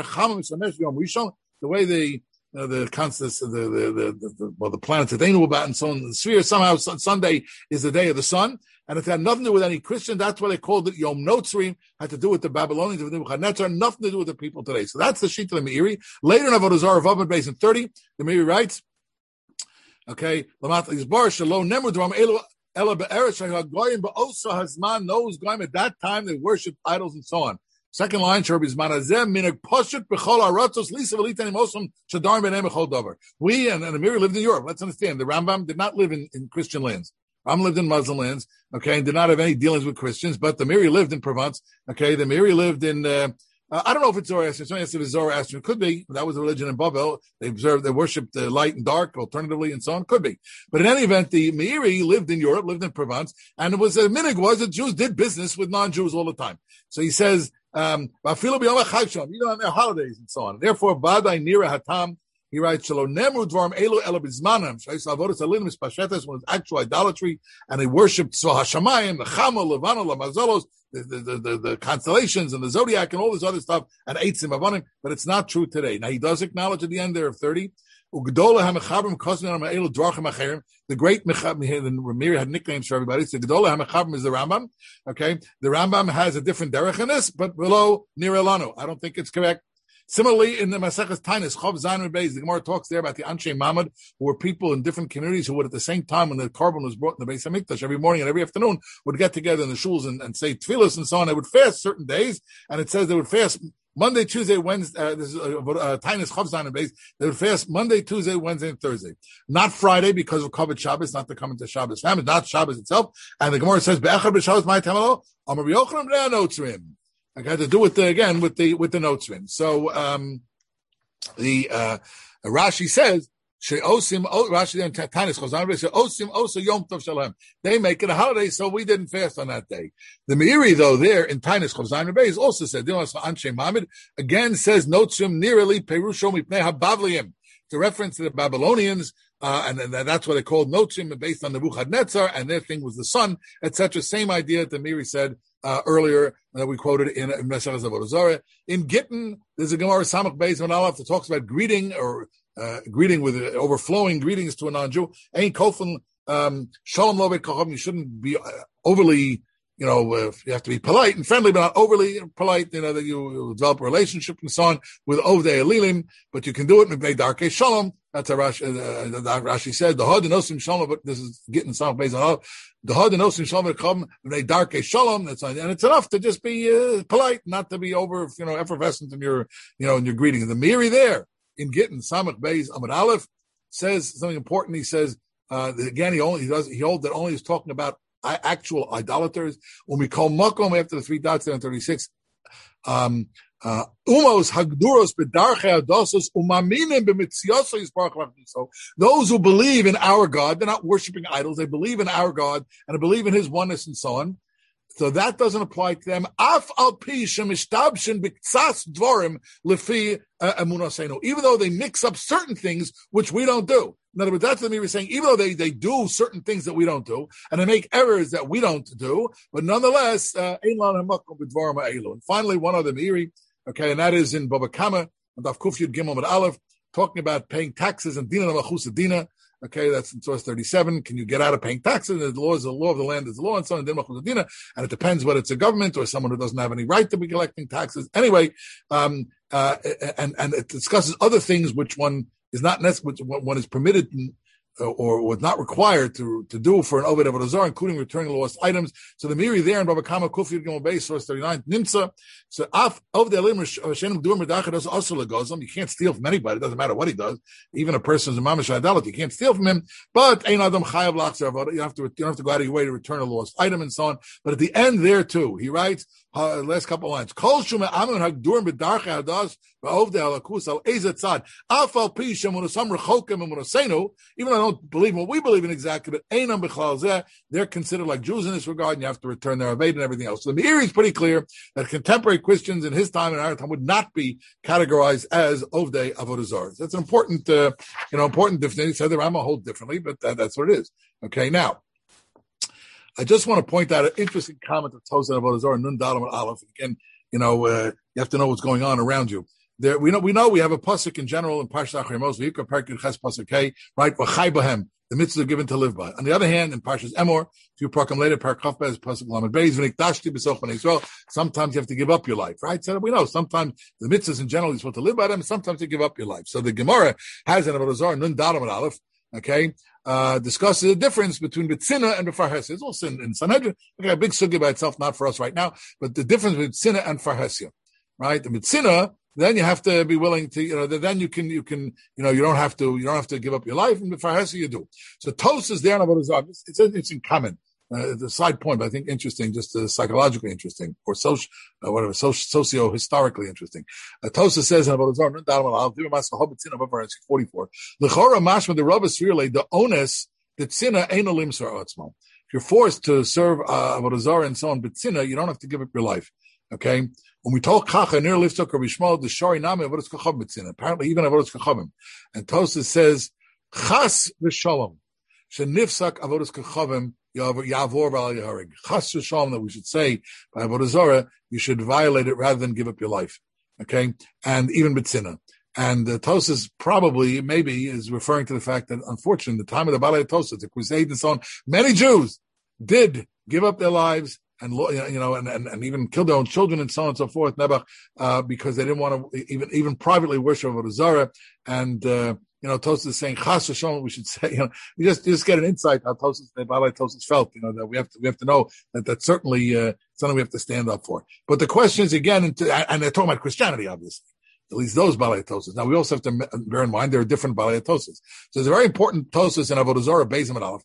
way the uh, the constants, the the the, the, the well, the planets that they knew about, and so on, the sphere somehow Sunday is the day of the sun, and it had nothing to do with any Christian. That's why they called it Yom Notzrim. Had to do with the Babylonians of Nebuchadnezzar, nothing to do with the people today. So that's the sheet of the Meiri. Later in Avodah Zarah, Vav Beis in thirty, the Meiri writes, okay, Ella be'eretz goyim ba'osa hazman, those goyim at that time they worshipped idols and so on. Second line, Sherbizman azem minag poshut b'chol aratzos lisa v'litanim osam shadarim b'nei b'chol davar. We and, and the Meiri lived in Europe. Let's understand, the Rambam did not live in, in Christian lands. Rambam lived in Muslim lands, okay, and did not have any dealings with Christians, but the Meiri lived in Provence, okay, the Meiri lived in, uh, Uh, I don't know if it's Zoroastrian. Somebody said it's Zoroastrian. It could be. That was a religion in Babel. They observed, they worshipped the light and dark, alternatively, and so on. Could be. But in any event, the Meiri lived in Europe, lived in Provence, and it was a minig was that Jews did business with non-Jews all the time. So he says, um, even on their holidays and so on. Therefore, Badai Nira Hatam, he writes, Shalom Nemru Dvarim Elu Ela Bizmanam, Shais Avodas Alinim Mispashetes, when it's actual idolatry, and they worshipped Svah Hashamayim, the Chama, Levana, Lamazolos, the, the, the, the constellations and the zodiac and all this other stuff, and Eitzim Avanim, but it's not true today. Now, he does acknowledge at the end there of thirty, The great Mechabrim, the Ramiri had nicknames for everybody. So Gedola HaMechabrim is the Rambam. Okay, the Rambam has a different derech in this, but below Nir Elanu. I don't think it's correct. Similarly, in the Maseches Tainis, Chav Zayin Beis, the Gemara talks there about the Anshe Mamad, who were people in different communities who would, at the same time, when the carbon was brought in the Beis Hamikdash every morning and every afternoon, would get together in the shuls and, and say tefillos and so on. They would fast certain days, and it says they would fast Monday, Tuesday, Wednesday. Uh, this is uh, uh, Tainis Chav Zayin Beis. They would fast Monday, Tuesday, Wednesday, and Thursday. Not Friday because of Kavod Shabbos, not to come into Shabbos. Famine, not Shabbos itself. And the Gemara says, "Be'echad b'Shabbos my tamalo Amar Yochanan b'nei Anotzrim." Okay, to do with the again with the with the Notzrim. So. um The uh, Rashi says, "She'osim Rashi and Tanis Chazan Osim Osa Yom Tov Shalom." They make it a holiday, so we didn't fast on that day. The Meiri, though, there in Tanis Chazan Beis also said, Anshe Mamid again says, "Notzim nearly Perusho Mipnei Habavliim." It's a reference to the Babylonians, uh, and, and that's what they called Notzim, based on Nebuchadnezzar, and their thing was the sun, et cetera. Same idea that the Meiri said. Uh, earlier that we quoted in Mesachas Avodah Zarah. In Gittin, there's a Gemara Samach Beis Min Aleph that talks about greeting or uh, greeting with uh, overflowing greetings to a non-Jew. Ain't kofin um, shalom lo be'kacham. You shouldn't be uh, overly, you know, uh, you have to be polite and friendly, but not overly polite. You know that you, you develop a relationship and so on with Ovdei Elilim, but you can do it in Darkei Shalom. That's how Rashi, uh, Rashi said. The Hod and Osim Shalom. But this is Gittin Samach Beis Min Aleph. The Hod and Osim Shalom come they dark a shalom. That's and it's enough to just be uh, polite, not to be over, you know, effervescent in your, you know, in your greeting. The Meiri there in Gittin Samach Beis Amud Aleph says something important. He says uh, again, he only he does he holds that only is talking about actual idolaters. When we call makom after the three dots there on thirty-six, um, uh, umos hagduros bedarche adosos umaminim b'mitziyoso yisparach lachniso. Those who believe in our God, they're not worshiping idols. They believe in our God and they believe in His oneness and so on. So that doesn't apply to them. Af al pi shemishtabshin b'ktsas dvorim lefi emunasenu. Even though they mix up certain things which we don't do. In other words, that's what we were saying. Even though they, they do certain things that we don't do, and they make errors that we don't do, but nonetheless, uh, and finally, one other Meiri, okay, and that is in Baba Kama, and Daf Kuf Yud Gimel Amud Aleph, talking about paying taxes and Dina Machusa Dina. Okay, that's in source thirty-seven. Can you get out of paying taxes? The law is the law of the land is the law, and so on. And it depends whether it's a government or someone who doesn't have any right to be collecting taxes. Anyway, um, uh, and and it discusses other things which one is not necessary, which one is permitted or was not required to, to do for an Oved Avodah Zarah, including returning lost items. So the Meiri there in Baba Kama Kuf Yud Gimel Beis, source thirty-nine, Nimsa. So af Oved Elim Hashem Durim Medachad also legozam. You can't steal from anybody. It doesn't matter what he does. Even a person is a mamish idolatry. You can't steal from him. But Ein Adam Chayav Lachzer Avodah. You have to you don't have to go out of your way to return a lost item and so on. But at the end there too, he writes uh, last couple of lines. Kol Shuma Amun Hagdurim Bedarcha Hadas Oved Alakus Al Ezet Tzad Af Al Pi Shemunasam Rechokem Emunasenu. Even though I don't believe in what we believe in exactly, but Einam B'chlal Zeh, they're considered like Jews in this regard, and you have to return their Aved and everything else. So the Meiri is pretty clear that contemporary Christians in his time and our time would not be categorized as Ovdei Avodah Zarah. That's an important, uh, you know, important difference. So the Rama holds differently, but that, that's what it is. Okay, now, I just want to point out an interesting comment of Tosa Avodah Zarah, Nun Dalam and Aleph. Again, you know, uh, you have to know what's going on around you. There, we know we know we have a pasuk in general in Parshat Acharei Mos, V'yikra Perek Ches pasuk K, right? V'chai b'hem, the mitzvahs are given to live by. On the other hand, in Parshas Emor, if you proclaim later Perek Chaf Bez pasuk Lamed Beis, V'nikdashti b'soch b'nei Yisrael. Sometimes you have to give up your life, right? So we know sometimes the mitzvahs in general you're supposed to live by them. Sometimes you give up your life. So the Gemara has an Avodah Zarah Nun Dalam and Aleph, okay, uh, discusses the difference between B'tzina and B'farhesia. It's also in, in Sanhedrin. Okay, a big sugi by itself, not for us right now, but the difference between B'tzina and Farhesia, right? The B'tzina, then you have to be willing to, you know, then you can, you can, you know, you don't have to, you don't have to give up your life, and before you do. So Tos is there in Avodah Zarah. It's, it's, it's in common. Uh, the side point, but I think interesting, just uh, psychologically interesting, or soci, uh, whatever, socio-historically interesting. Uh, Tosa says in Avodah Zarah, forty-four, L'chora mashma the Rav Srirle, the onus, the tzina ain't a limsar otzmo. If you're forced to serve uh, Avodah Zarah and so on, but tzina, you don't have to give up your life. Okay? When we talk Chacha, near Liftok Rabbi Shmuel, the Shari Nami Avodas Kachavim B'tzina. Apparently, even Avodas Kachavim. And Tosas says, Chas v'shalom, shenifsak Avodas Kachavim yavor v'al yaharig. Chas v'shalom, that we should say by Avodah Zarah, you should violate it rather than give up your life. Okay? And even B'tzina. And uh, Tosas probably, maybe, is referring to the fact that, unfortunately, the time of the Balei Tosas, the Crusade and so on, many Jews did give up their lives and, you know, and, and, and even killed their own children and so on and so forth, Nebuch, uh, because they didn't want to even, even privately worship Avodah Zarah. And, uh, you know, Tosas is saying, Chas V'Shalom, we should say, you know, you just, you just get an insight how Tosas, the Balei Tosas felt, you know, that we have to, we have to know that that's certainly, uh, something we have to stand up for. But the question is again, and they're talking about Christianity, obviously. At least those Balei Tosas. Now we also have to bear in mind there are different Balei Tosas. So there's a very important Tosas in Avodah Zarah, Beis and Aleph.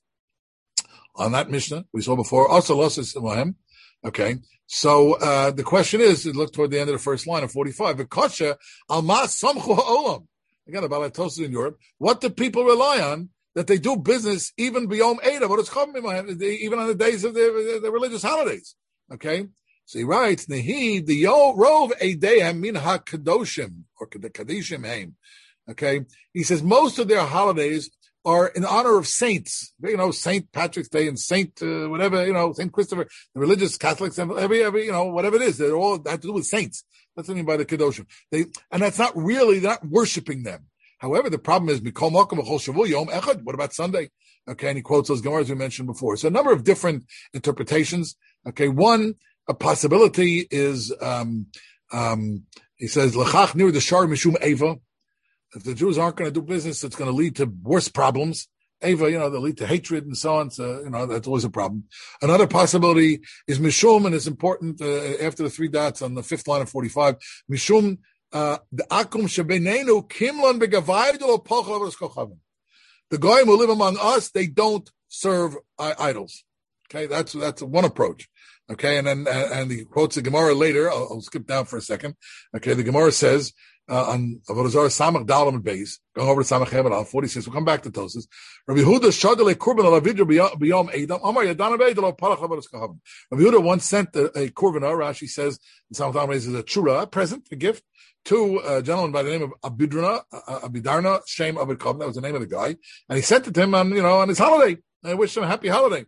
On that Mishnah we saw before, also Losses Mohem. Okay, so uh, the question is, look toward the end of the first line of forty-five. V'kosha alma samchu ha'olam. Again, the Balei Tosas in Europe. What do people rely on that they do business even beyond Eida, but it's even on the days of the, the religious holidays? Okay. So he writes, Nehi, the yo rov eidehem min ha-kadoshim, or the kadishim heim. Okay? He says most of their holidays are in honor of saints. You know, Saint Patrick's Day and Saint, uh, whatever, you know, Saint Christopher, the religious Catholics, every, every, you know, whatever it is. They're all have to do with saints. That's what I mean by the kadoshim. They, and that's not really, they're not worshiping them. However, the problem is, Mikol Mokum V'chol Shavu Yom Echad. What about Sunday? Okay, and he quotes those Gemaras we mentioned before. So a number of different interpretations. Okay, one, a possibility is, um, um, he says, L'chach near the Shar Mishum Eva. If the Jews aren't going to do business, it's going to lead to worse problems. Eva, you know, they'll lead to hatred and so on. So, you know, that's always a problem. Another possibility is Mishum, and it's important uh, after the three dots on the fifth line of forty-five. Mishum, the Akum Shebenenu Kimlon Begavayv Delo Pochav Kochavim. The Goyim who live among us, they don't serve uh, idols. Okay, that's that's one approach. Okay, and then uh, and he quotes the Gemara later. I'll, I'll skip down for a second. Okay, the Gemara says uh, on Avodah Zarah Samach Dalam and Beis, going over to Samach Hevel Al forty-six. We'll come back to Tosas. Rabbi Yehuda Shadale Kurban Al Avidra B'Yom Edom Amar Yadana Beidelo Palach Avodas Kahavim. Rabbi Yehuda once sent a, a Kurban. Rashi says in Samach Dalam is a chura, a present, a gift, to a gentleman by the name of Abidrana, uh, Abidarna Shem Abid Kav. That was the name of the guy, and he sent it to him on you know on his holiday. And I wish him a happy holiday.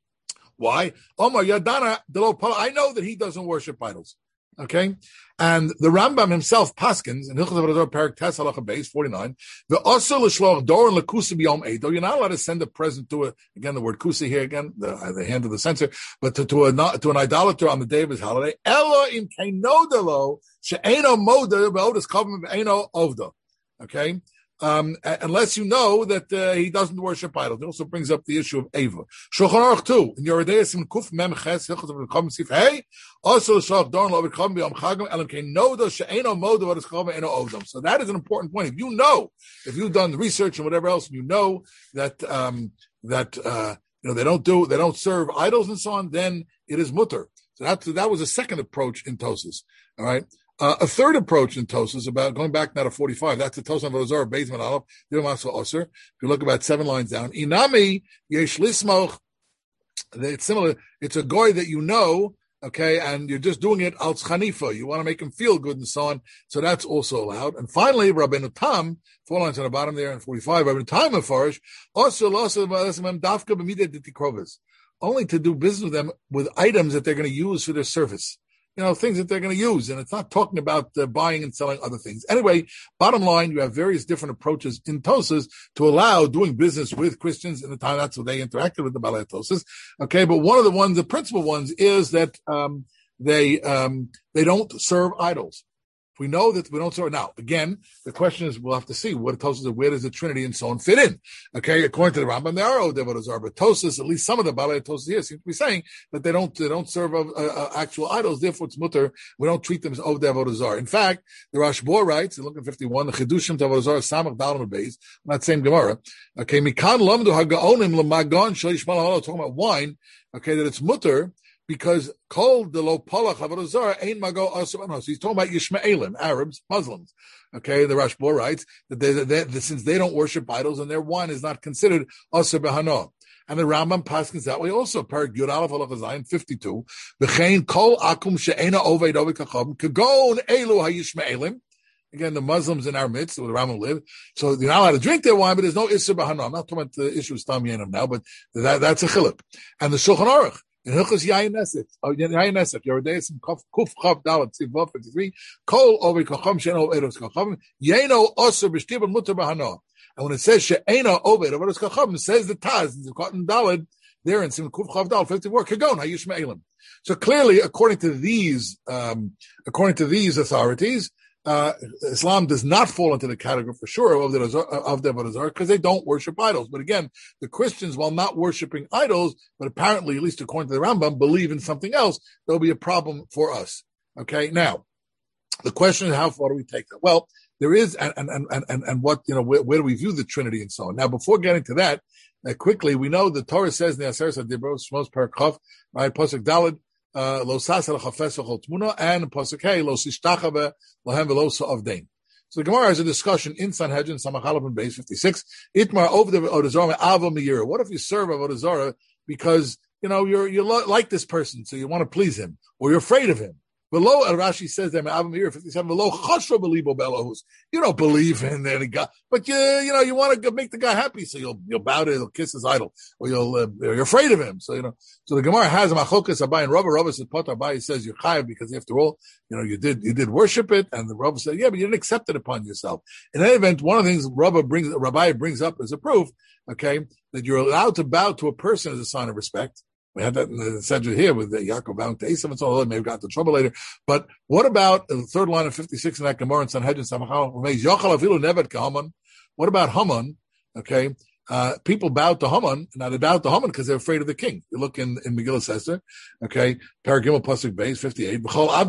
Why? Omar Yadana Delo Pala. I know that he doesn't worship idols. Okay? And the Rambam himself, Paskins, in Hilchos Avodah Zarah, Parak Tes Halacha Beis, forty-nine, the Osir L'shloch Dor and L'kusa B'Yom Eido. You're not allowed to send a present to a, again, the word kusa here again, the, the hand of the censor, but to, to, a, to an idolater on the day of his holiday. Ella im Kainodelo She'eno Moda Be'odis Kavim Be'eno Ovda. Okay? Um, unless you know that uh, he doesn't worship idols. It also brings up the issue of Eva. Shulchan Aruch too. In Yoreh Deis in Kuf Mem Ches Hilchos Avodah Zarah Sif Hey also Shach Dorn Lo B'Kavim B'Yom Chagim Elam Kein Noda She'eno Moda V'Odis Kavim Eno Ovdam. So that is an important point. If you know, if you've done research and whatever else, and you know that um, that uh, you know they don't do they don't serve idols and so on, then it is mutter. So that that was a second approach in Tosas. All right. Uh, a third approach in Tosas about going back now to forty-five. That's the Tosas of Avodah Zarah, Beis and Aleph, Dilmas Oser. If you look about seven lines down, Inami Yesh Lismoch. It's similar. It's a goy that you know, okay, and you're just doing it al tzchanifa. You want to make him feel good and so on. So that's also allowed. And finally, Rabbeinu Tam, four lines on the bottom there in forty-five. Rabbeinu Tam Mefarish also also dafka b'midah ditikrovis. Only to do business with them with items that they're going to use for their service. You know, things that they're going to use. And it's not talking about uh, buying and selling other things. Anyway, bottom line, you have various different approaches in Tosas to allow doing business with Christians in the time that's what they interacted with the Balei Tosas. Okay, but one of the ones, the principal ones, is that um, they um, they don't serve idols. We know that we don't serve. Now, again, the question is, we'll have to see what Tosas, where does the Trinity and so on fit in? Okay, according to the Rambam, there are Avodah Zarah, but Tosas, at least some of the Balei Tosas here seem to be saying that they don't they don't serve uh, uh, actual idols. Therefore, it's mutter. We don't treat them as Avodah Zarah. In fact, the Rashbor writes, in look at fifty-one, the Chidushim to Avodah Zarah Samach Dalam Beis, that same Gemara. Okay, Mikan Lamdu Hagaonim Lamagon Shalish Malahalo, talking about wine. Okay, that it's mutter. Because called the lo palach avodah zarah ain't mago asur. So he's talking about Yishmaelim, Arabs, Muslims. Okay, the Rashbor writes that, they, that, that since they don't worship idols and their wine is not considered asur b'hano. And the Rambam paskins that way also. Parak Yud Aleph Halacha Zayin fifty-two. V'chein kol akum she'ena oved oved kachavim kagon elu hayishmaelim. Again, the Muslims in our midst, where the Rambam live. So you're not allowed to drink their wine, but there's no isur b'hano. I'm not talking about the issue of Stam Yenim now, but that, that's a chiluk. And the Shulchan Aruch. In Hilchos Yayin Nesef, oh, Yayin Nesef, Yerodeis and Kuf Chav Dalet Tzivot fifty-three, Kol Ovi Kocham Sheno Eros Kocham, Yeno Osir B'Shtiv and Mutar B'Hano. And when it says She'ena Ovid Eros Kocham, it says the Taz, the Cotton Dalet, there in Sim Kuf Chav Dalet fifty-four, Kagon HaYishmaelim. So clearly, according to these, um, according to these authorities, Uh, Islam does not fall into the category for sure of the of the Avodah Zarah because they don't worship idols. But again, the Christians, while not worshiping idols, but apparently, at least according to the Rambam, believe in something else, there'll be a problem for us. Okay, now the question is how far do we take that? Well, there is, and and and and, and what you know, where, where do we view the Trinity and so on? Now, before getting to that, uh, quickly, we know the Torah says in the Aseret Adibros Shmos Perek Chaf, right, Pasuk Daled. Uh, lo sasel chafes chol tmuna and pasuk hey lo sishtachave lohem velo sa'avdein. So the Gemara has a discussion in Sanhedrin Samachalav and Base fifty-six. Itmar over the Avodah Zarah ava miyira. What if you serve Avodah Zarah because you know you're you lo- like this person, so you want to please him, or you're afraid of him? Below, Rashi says that ava miyira fifty-seven. Below chashra belibo belahus. You don't believe in any guy, but you you know you want to make the guy happy, so you'll you'll bow to, you'll kiss his idol, or you'll uh, you're afraid of him. So you know. So the Gemara has a machokas Abai and Rabba. Rabba says Potar Abai says you're chayav because after all, you know you did you did worship it, and the Rabba said yeah, but you didn't accept it upon yourself. In any event, one of the things Rabba brings Rabbi brings up as a proof, okay, that you're allowed to bow to a person as a sign of respect. We had that in the Sedra here with the Yaakov bowing to Esav and so on. Maybe got into trouble later. But what about the third line of fifty-six in that Gemara in Sanhedrin Samachal? What about Haman? Okay, uh, people bowed to Haman. Now they bowed to Haman because they're afraid of the king. You look in in Megillah Esther. Okay, Paragimel Pasuk Beis fifty-eight.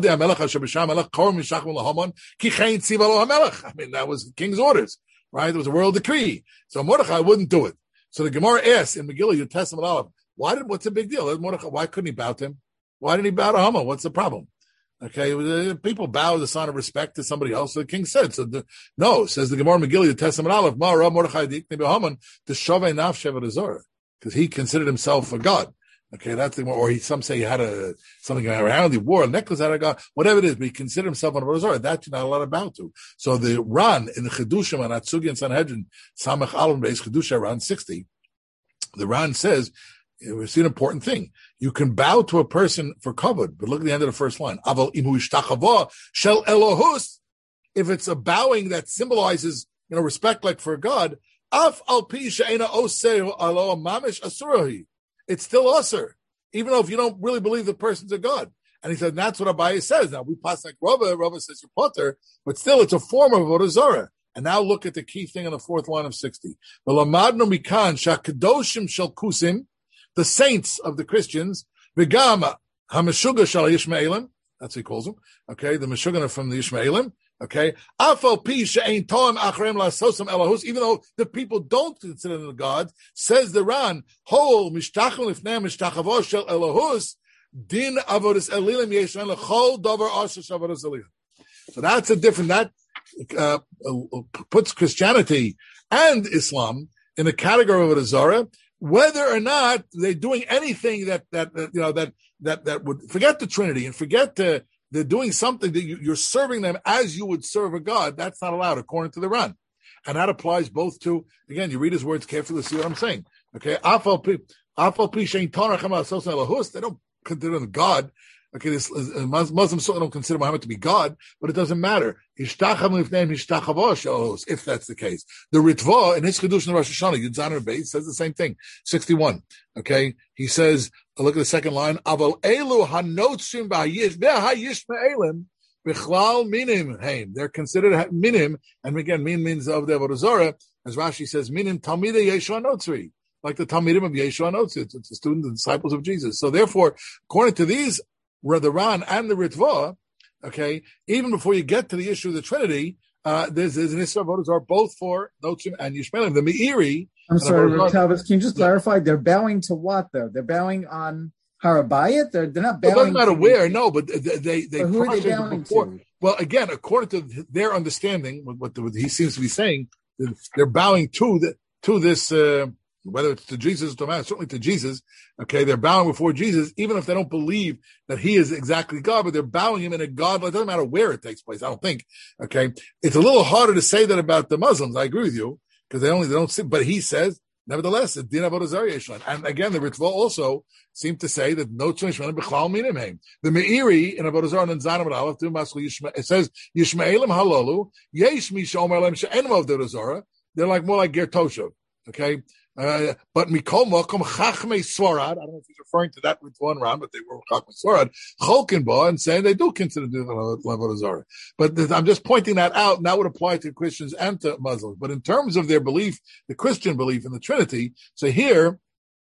I mean, that was the king's orders, right? It was a royal decree. So Mordechai wouldn't do it. So the Gemara asks in Megillah, Yud Testament Aleph, why did, what's the big deal? Mordechai, why couldn't he bow to him? Why didn't he bow to Haman? What's the problem? Okay, people bow as a sign of respect to somebody else. So the king said, so the, no, says the Gemara Megillah, the Testament Aleph, Ma'ara Mordechai Dikni B'Haman, to Shavei Naf Shevet Azor, because he considered himself a god. Okay, that's the, or he, some say he had a, something around, he wore a necklace out of God, whatever it is, but he considered himself an Azor. That you're not allowed to bow to. So the Ran in the Chedushim on Atsugi and Sanhedrin, Samach Alam Beis Chedusha Ran sixty, the Ran says, it's an important thing. You can bow to a person for kavod, but look at the end of the first line. Aval imu ishtachava shel Elohus. If it's a bowing that symbolizes, you know, respect like for God, af al pi she'ena oseu alo mamish asurahi. It's still usher, even though if you don't really believe the person's a God. And he said, that's what Abaye says. Now we pass like Rava, Rava says you're potter, but still it's a form of Avodah Zarah. And now look at the key thing in the fourth line of sixty. V'lamadnu mikan shakadoshim shel kusim. The saints of the Christians, Vigama Hamashuga Shal Yishmaelim, that's what he calls them. Okay, the Meshuggah from the Yishmaelim. Okay, Afal Pi She'ein Toim Achrem Lasosam Elohus. Even though the people don't consider them gods, says the Ran, Hol Mishtachim Lifnei Mishtachavo Shel Elohus Din Avodas Elilim Yeshon Lechol Davar Asher Shavodas Elilim. So that's a different. That uh, puts Christianity and Islam in the category of Avodah Zarah. Whether or not they're doing anything that, that, that, you know, that, that, that would forget the Trinity and forget the, they're doing something that you, you're serving them as you would serve a God, that's not allowed according to the Ran. And that applies both to, again, you read his words carefully to see what I'm saying. Okay. They don't consider him God. Okay, this, uh, Muslims certainly don't consider Muhammad to be God, but it doesn't matter. If that's the case. The Ritva in his Chedush in Rosh Hashanah, Yud Beis, says the same thing. sixty-one. Okay, he says, look at the second line, Aval elu hanotzim b'hayishma'elim b'chlal minim heim. They're considered minim, and again, min means of the Avodah Zarah, as Rashi says, minim talmidei Yeshua Notzri, like the Talmidim of Yeshua Notzri. It's, it's the students and disciples of Jesus. So therefore, according to these, the Ran and the Ritva, okay, even before you get to the issue of the Trinity, uh, there's, there's an Isra voters are both for Notzim and Yishmaelim. The Meiri. I'm sorry, Tavis, can you just clarify? They're bowing to what, though? They're bowing on Har Habayit? They're, they're not bowing. It doesn't matter where, no, but they, they, they who are they bowing before. To? Well, again, according to their understanding, what, the, what he seems to be saying, they're bowing to the, to this, uh, whether it's to Jesus or to man, certainly to Jesus, okay, they're bowing before Jesus, even if they don't believe that he is exactly God, but they're bowing him in a God, it doesn't matter where it takes place, I don't think, okay? It's a little harder to say that about the Muslims, I agree with you, because they only, they don't see, but he says, Nevertheless, the din avodah zarah yeshlan. And again, the Ritva also seem to say that no tzon yishmaelim b'chlal minim heim. The Meiri in avodah zarah and Zanim and Aleph do maskul Yishmael. It says Yishmaelim halalu yesh mi she'omer lem she'enim avodah zarah. They're like more like ger toshav. Okay. Uh, but Mikol Mokom Chachmei Swarad, I don't know if he's referring to that with one round, but they were Chachmei Swarad, Cholkenba, and saying they do consider the Avodah Zarah. But th- I'm just pointing that out, and that would apply to Christians and to Muslims. But in terms of their belief, the Christian belief in the Trinity, so here,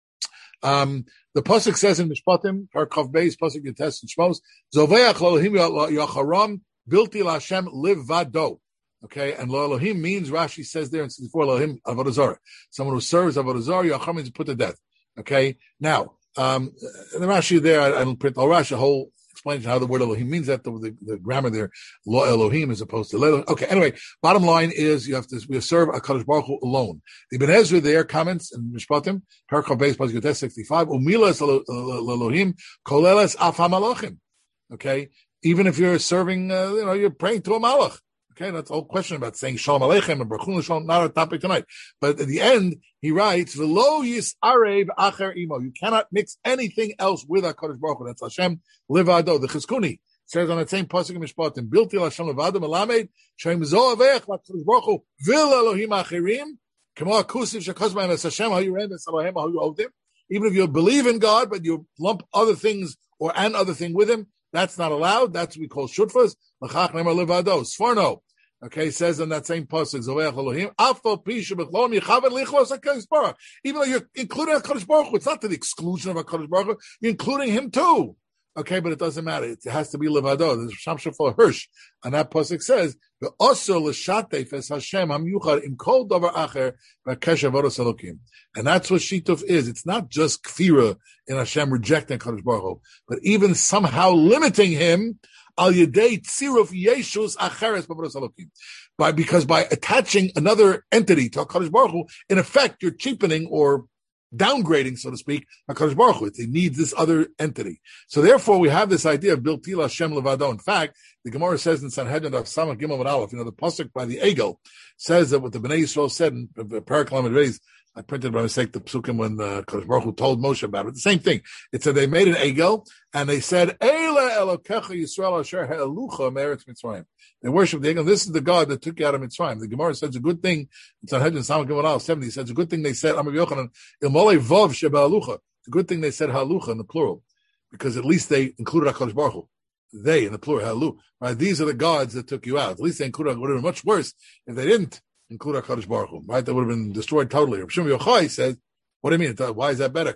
um, the Pasuk says in Mishpatim, Parkav Beis, Pasuk Yates and Shmos, Zoveach Elohim Yacharam, Bilti Lashem Livado. Okay, and Lo Elohim means, Rashi says there in sixty-four, Elohim Avodah Zarah. Someone who serves Avodah Zarah, Yachar means put to death. Okay, now, um, the Rashi there, I, I don't print all Rashi, a whole explanation how the word Elohim means that, the, the, the grammar there, Lo Elohim as opposed to Lo. Okay, anyway, bottom line is you have to we serve HaKadosh Baruch Hu alone. The Ibn Ezra there comments in Mishpatim, Parachav Beis, Pasuk Yotes sixty-five, Umilas Elohim, Koleles Af HaMalachim. Okay, even if you're serving, uh, you know, you're praying to a malach. Okay, that's the whole question about saying Shalom Aleichem and Baruch Shalom, not our topic tonight. But at the end, he writes, V'lo yis'arev acher imo. You cannot mix anything else with HaKadosh Baruch Hu. That's Hashem Livado. The Chizkuni says on that same pasuk in Mishpatim, Bilti Hashem Livado Melamed, Shem Zo Avech, HaKadosh Baruch Hu, Vil Elohim Acherim, Kemo HaKusiv Shekazman Es Hashem, how you read this, Elohim, how you owed him. Even if you believe in God, but you lump other things or an other thing with him, that's not allowed. That's what we call shutfas. L'chach nemer Livado. Sforno. Okay, says in that same pasuk, Zoveach Elohim, Afal Pisha B'chlom Yichaven Lichlos HaKadosh Baruch. Even though you're including HaKadosh Baruch Hu, it's not to the exclusion of HaKadosh Baruch Hu, you're including him too. Okay, but it doesn't matter. It has to be Levado. There's Sham Shafal Hirsch. And that pasuk says, V'oso l'shatef es Hashem hamyuchad im kol davar acher v'kesh avodos Elokim. And that's what Shituf is. It's not just kfira in Hashem rejecting HaKadosh Baruch Hu, but even somehow limiting him al yedei tziruf yeshus acheres b'avodos Elokim. By, because by attaching another entity to HaKadosh Baruch Hu, in effect, you're cheapening or downgrading, so to speak, HaKadosh Baruch Hu. He needs this other entity. So therefore, we have this idea of Biltil Hashem Levado. In fact, the Gemara says in Sanhedrin of Samach Gimel and Aleph, you know, the pasuk by the Egel says that what the Bnei Yisrael said in Parak Lamed Beis, I printed by mistake the psukim when uh, HaKadosh Baruch Hu told Moshe about it. The same thing. It said they made an Egel and they said, Eila Elokecha Yisrael Asher Ha'elucha Meretz Mitzrayim. They worship the Egel. This is the God that took you out of Mitzrayim. The Gemara says a good thing. It's on Sanhedrin Samach Gimel and Aleph seventy. It says a good thing they said, Amar Yochanan, Ilmolei Vav Sheba Alucha. It's a good thing they said Halucha in the plural, because at least they included HaKadosh Baruch Hu. They in the plural, Halu. Right? These are the gods that took you out. At least they included. It would have been much worse if they didn't include HaKadosh Baruch Hu. Right? That would have been destroyed totally. Rav Shimon Yochai says, what do you mean? Why is that better?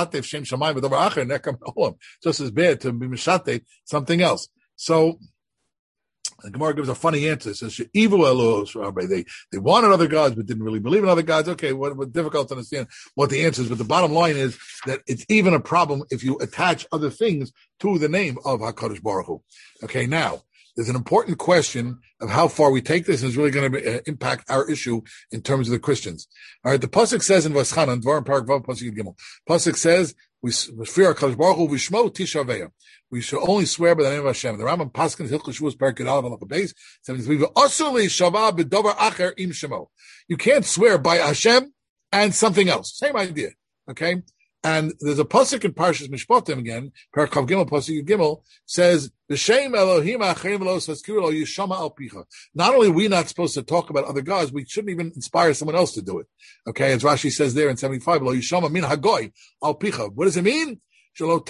Just as bad to be mishatef something else. So the Gemara gives a funny answer. It says, they, they wanted other gods, but didn't really believe in other gods. Okay, what, what difficult to understand what the answer is. But the bottom line is that it's even a problem if you attach other things to the name of HaKadosh Baruch Hu. Okay, now, there's an important question of how far we take this, and it's really going to uh, impact our issue in terms of the Christians. All right, the pasuk says in Vaschanan, Dvarim Parak Vav Pasuk Gimel. Pasuk says we fear HaKadosh Baruch Hu v'shmo tishaveya. We should only swear by the name of Hashem. The Rambam Paskin Hilchos Shavuos Parak Yud Aleph Beis seventy-three. V'asur shava b'davar acher im shemo. You can't swear by Hashem and something else. Same idea. Okay. And there's a pasuk in Parshas Mishpatim again, Parak Gimel Pasuk Gimel says, "V'shem Elohim Acherim Lo Saskiru Lo Yishama Al Picha." Not only are we not supposed to talk about other gods, we shouldn't even inspire someone else to do it. Okay, as Rashi says there in seventy-five, Lo Yishama Min Hagoy Al Picha. What does it mean? Don't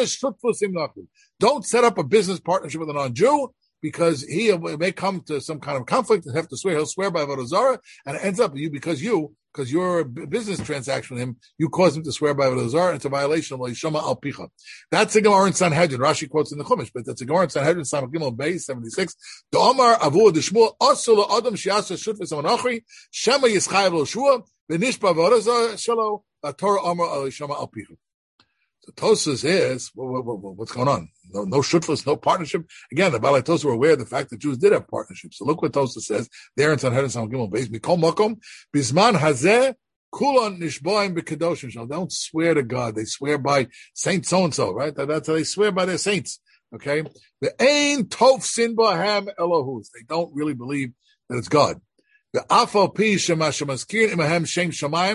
set up a business partnership with a non-Jew, because he may come to some kind of conflict and have to swear. He'll swear by Avodah Zarah, and it ends up you because you. Because your business transaction with him, you caused him to swear by Avodah Zarah. It's a violation of Yishama Al Picha. That's a Gemara in Sanhedrin. Rashi quotes in the Chumash, but that's a Gemara in Sanhedrin, Samach Gimel Beis seventy-six. The Omar Avu Deshmuel Asur Adam Shiasa Shut V'Samanachri Shema Yischayev Lo Shua V'Nishba Avodah Zarah Shelo Torah Omar Al Yishama Al Picha. So Tosas is what, what, what, what's going on? No, no shutfus, no partnership. Again, the Balei Tosas were aware of the fact that Jews did have partnerships. So look what Tosas says there in Sanhedrin Samach Gimel Beis. Mikol Makom Bizman Hazeh Kulon Nishboim B'Kedoshim. Don't swear to God. They swear by Saint so and so, right? That's how they swear by their saints. Okay, the Ein Tov Sin Bahem Elohus. They don't really believe that it's God. The Afal Pi Shema Shemaskirin Imahem Shem Shamayim.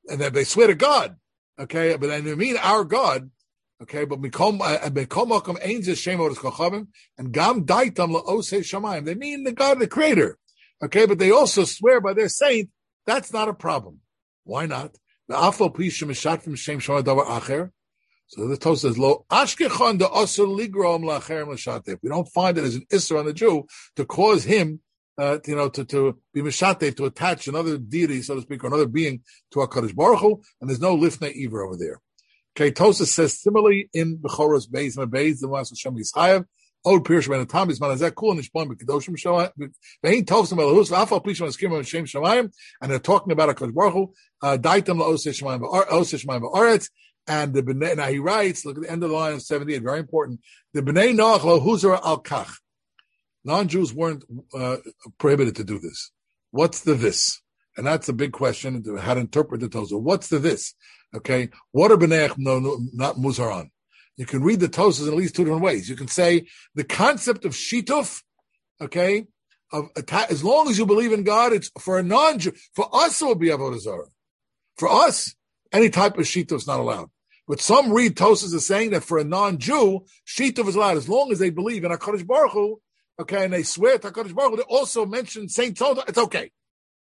and then they swear to God, okay, but then they mean our God, okay, but Mikom Mikom Ein Ze Shem Oros Kochavim, and Gam Daitam LaOsei Shamayim. They mean the God, the Creator, okay, but they also swear by their saint. That's not a problem. Why not? The Afal Pishim Mishatfim Shem Shama Davar Acher. So the Tosfos says, "Lo Ashkechon the Osir Ligrom LaCherem L'Shatef." We don't find it as an isser on the Jew to cause him, uh, you know, to, to be Mishatef, to attach another deity, so to speak, or another being to HaKadosh Baruch Hu, and there's no Lifnei Iver over there. Okay, Tosfos says similarly in Bechoros Beis and Beis the Mas Hashem Yischayev. Od Pirush Ben Atam is Manazek Kul and Ishbon B'Kedoshim Shamayim. Ve'in Tosfos Melahus V'Afal Pishon Eskim Hashem Shamayim, and they're talking about HaKadosh Baruch Hu. Daitam LaOsei Shamayim Osei Shamayim Ba'aretz. And the B'nai, now he writes, look at the end of the line of seventy-eight, very important. The B'nai Noach Lo Huzar Al Kach. Non-Jews weren't uh, prohibited to do this. What's the this? And that's a big question, how to interpret the Tosfos. What's the this? Okay, what are B'nai no, no, not Muzar on? You can read the Tosfos in at least two different ways. You can say the concept of Shituf, okay, of atta- as long as you believe in God, it's for a non-Jew. For us, it will be Avodah Zarah. For us, any type of Shituf is not allowed. But some read Tosfos as saying that for a non-Jew, Shituf is allowed as long as they believe in HaKadosh Baruch Hu, okay, and they swear to HaKadosh Baruch Hu. They also mention Saint Toda. It's okay,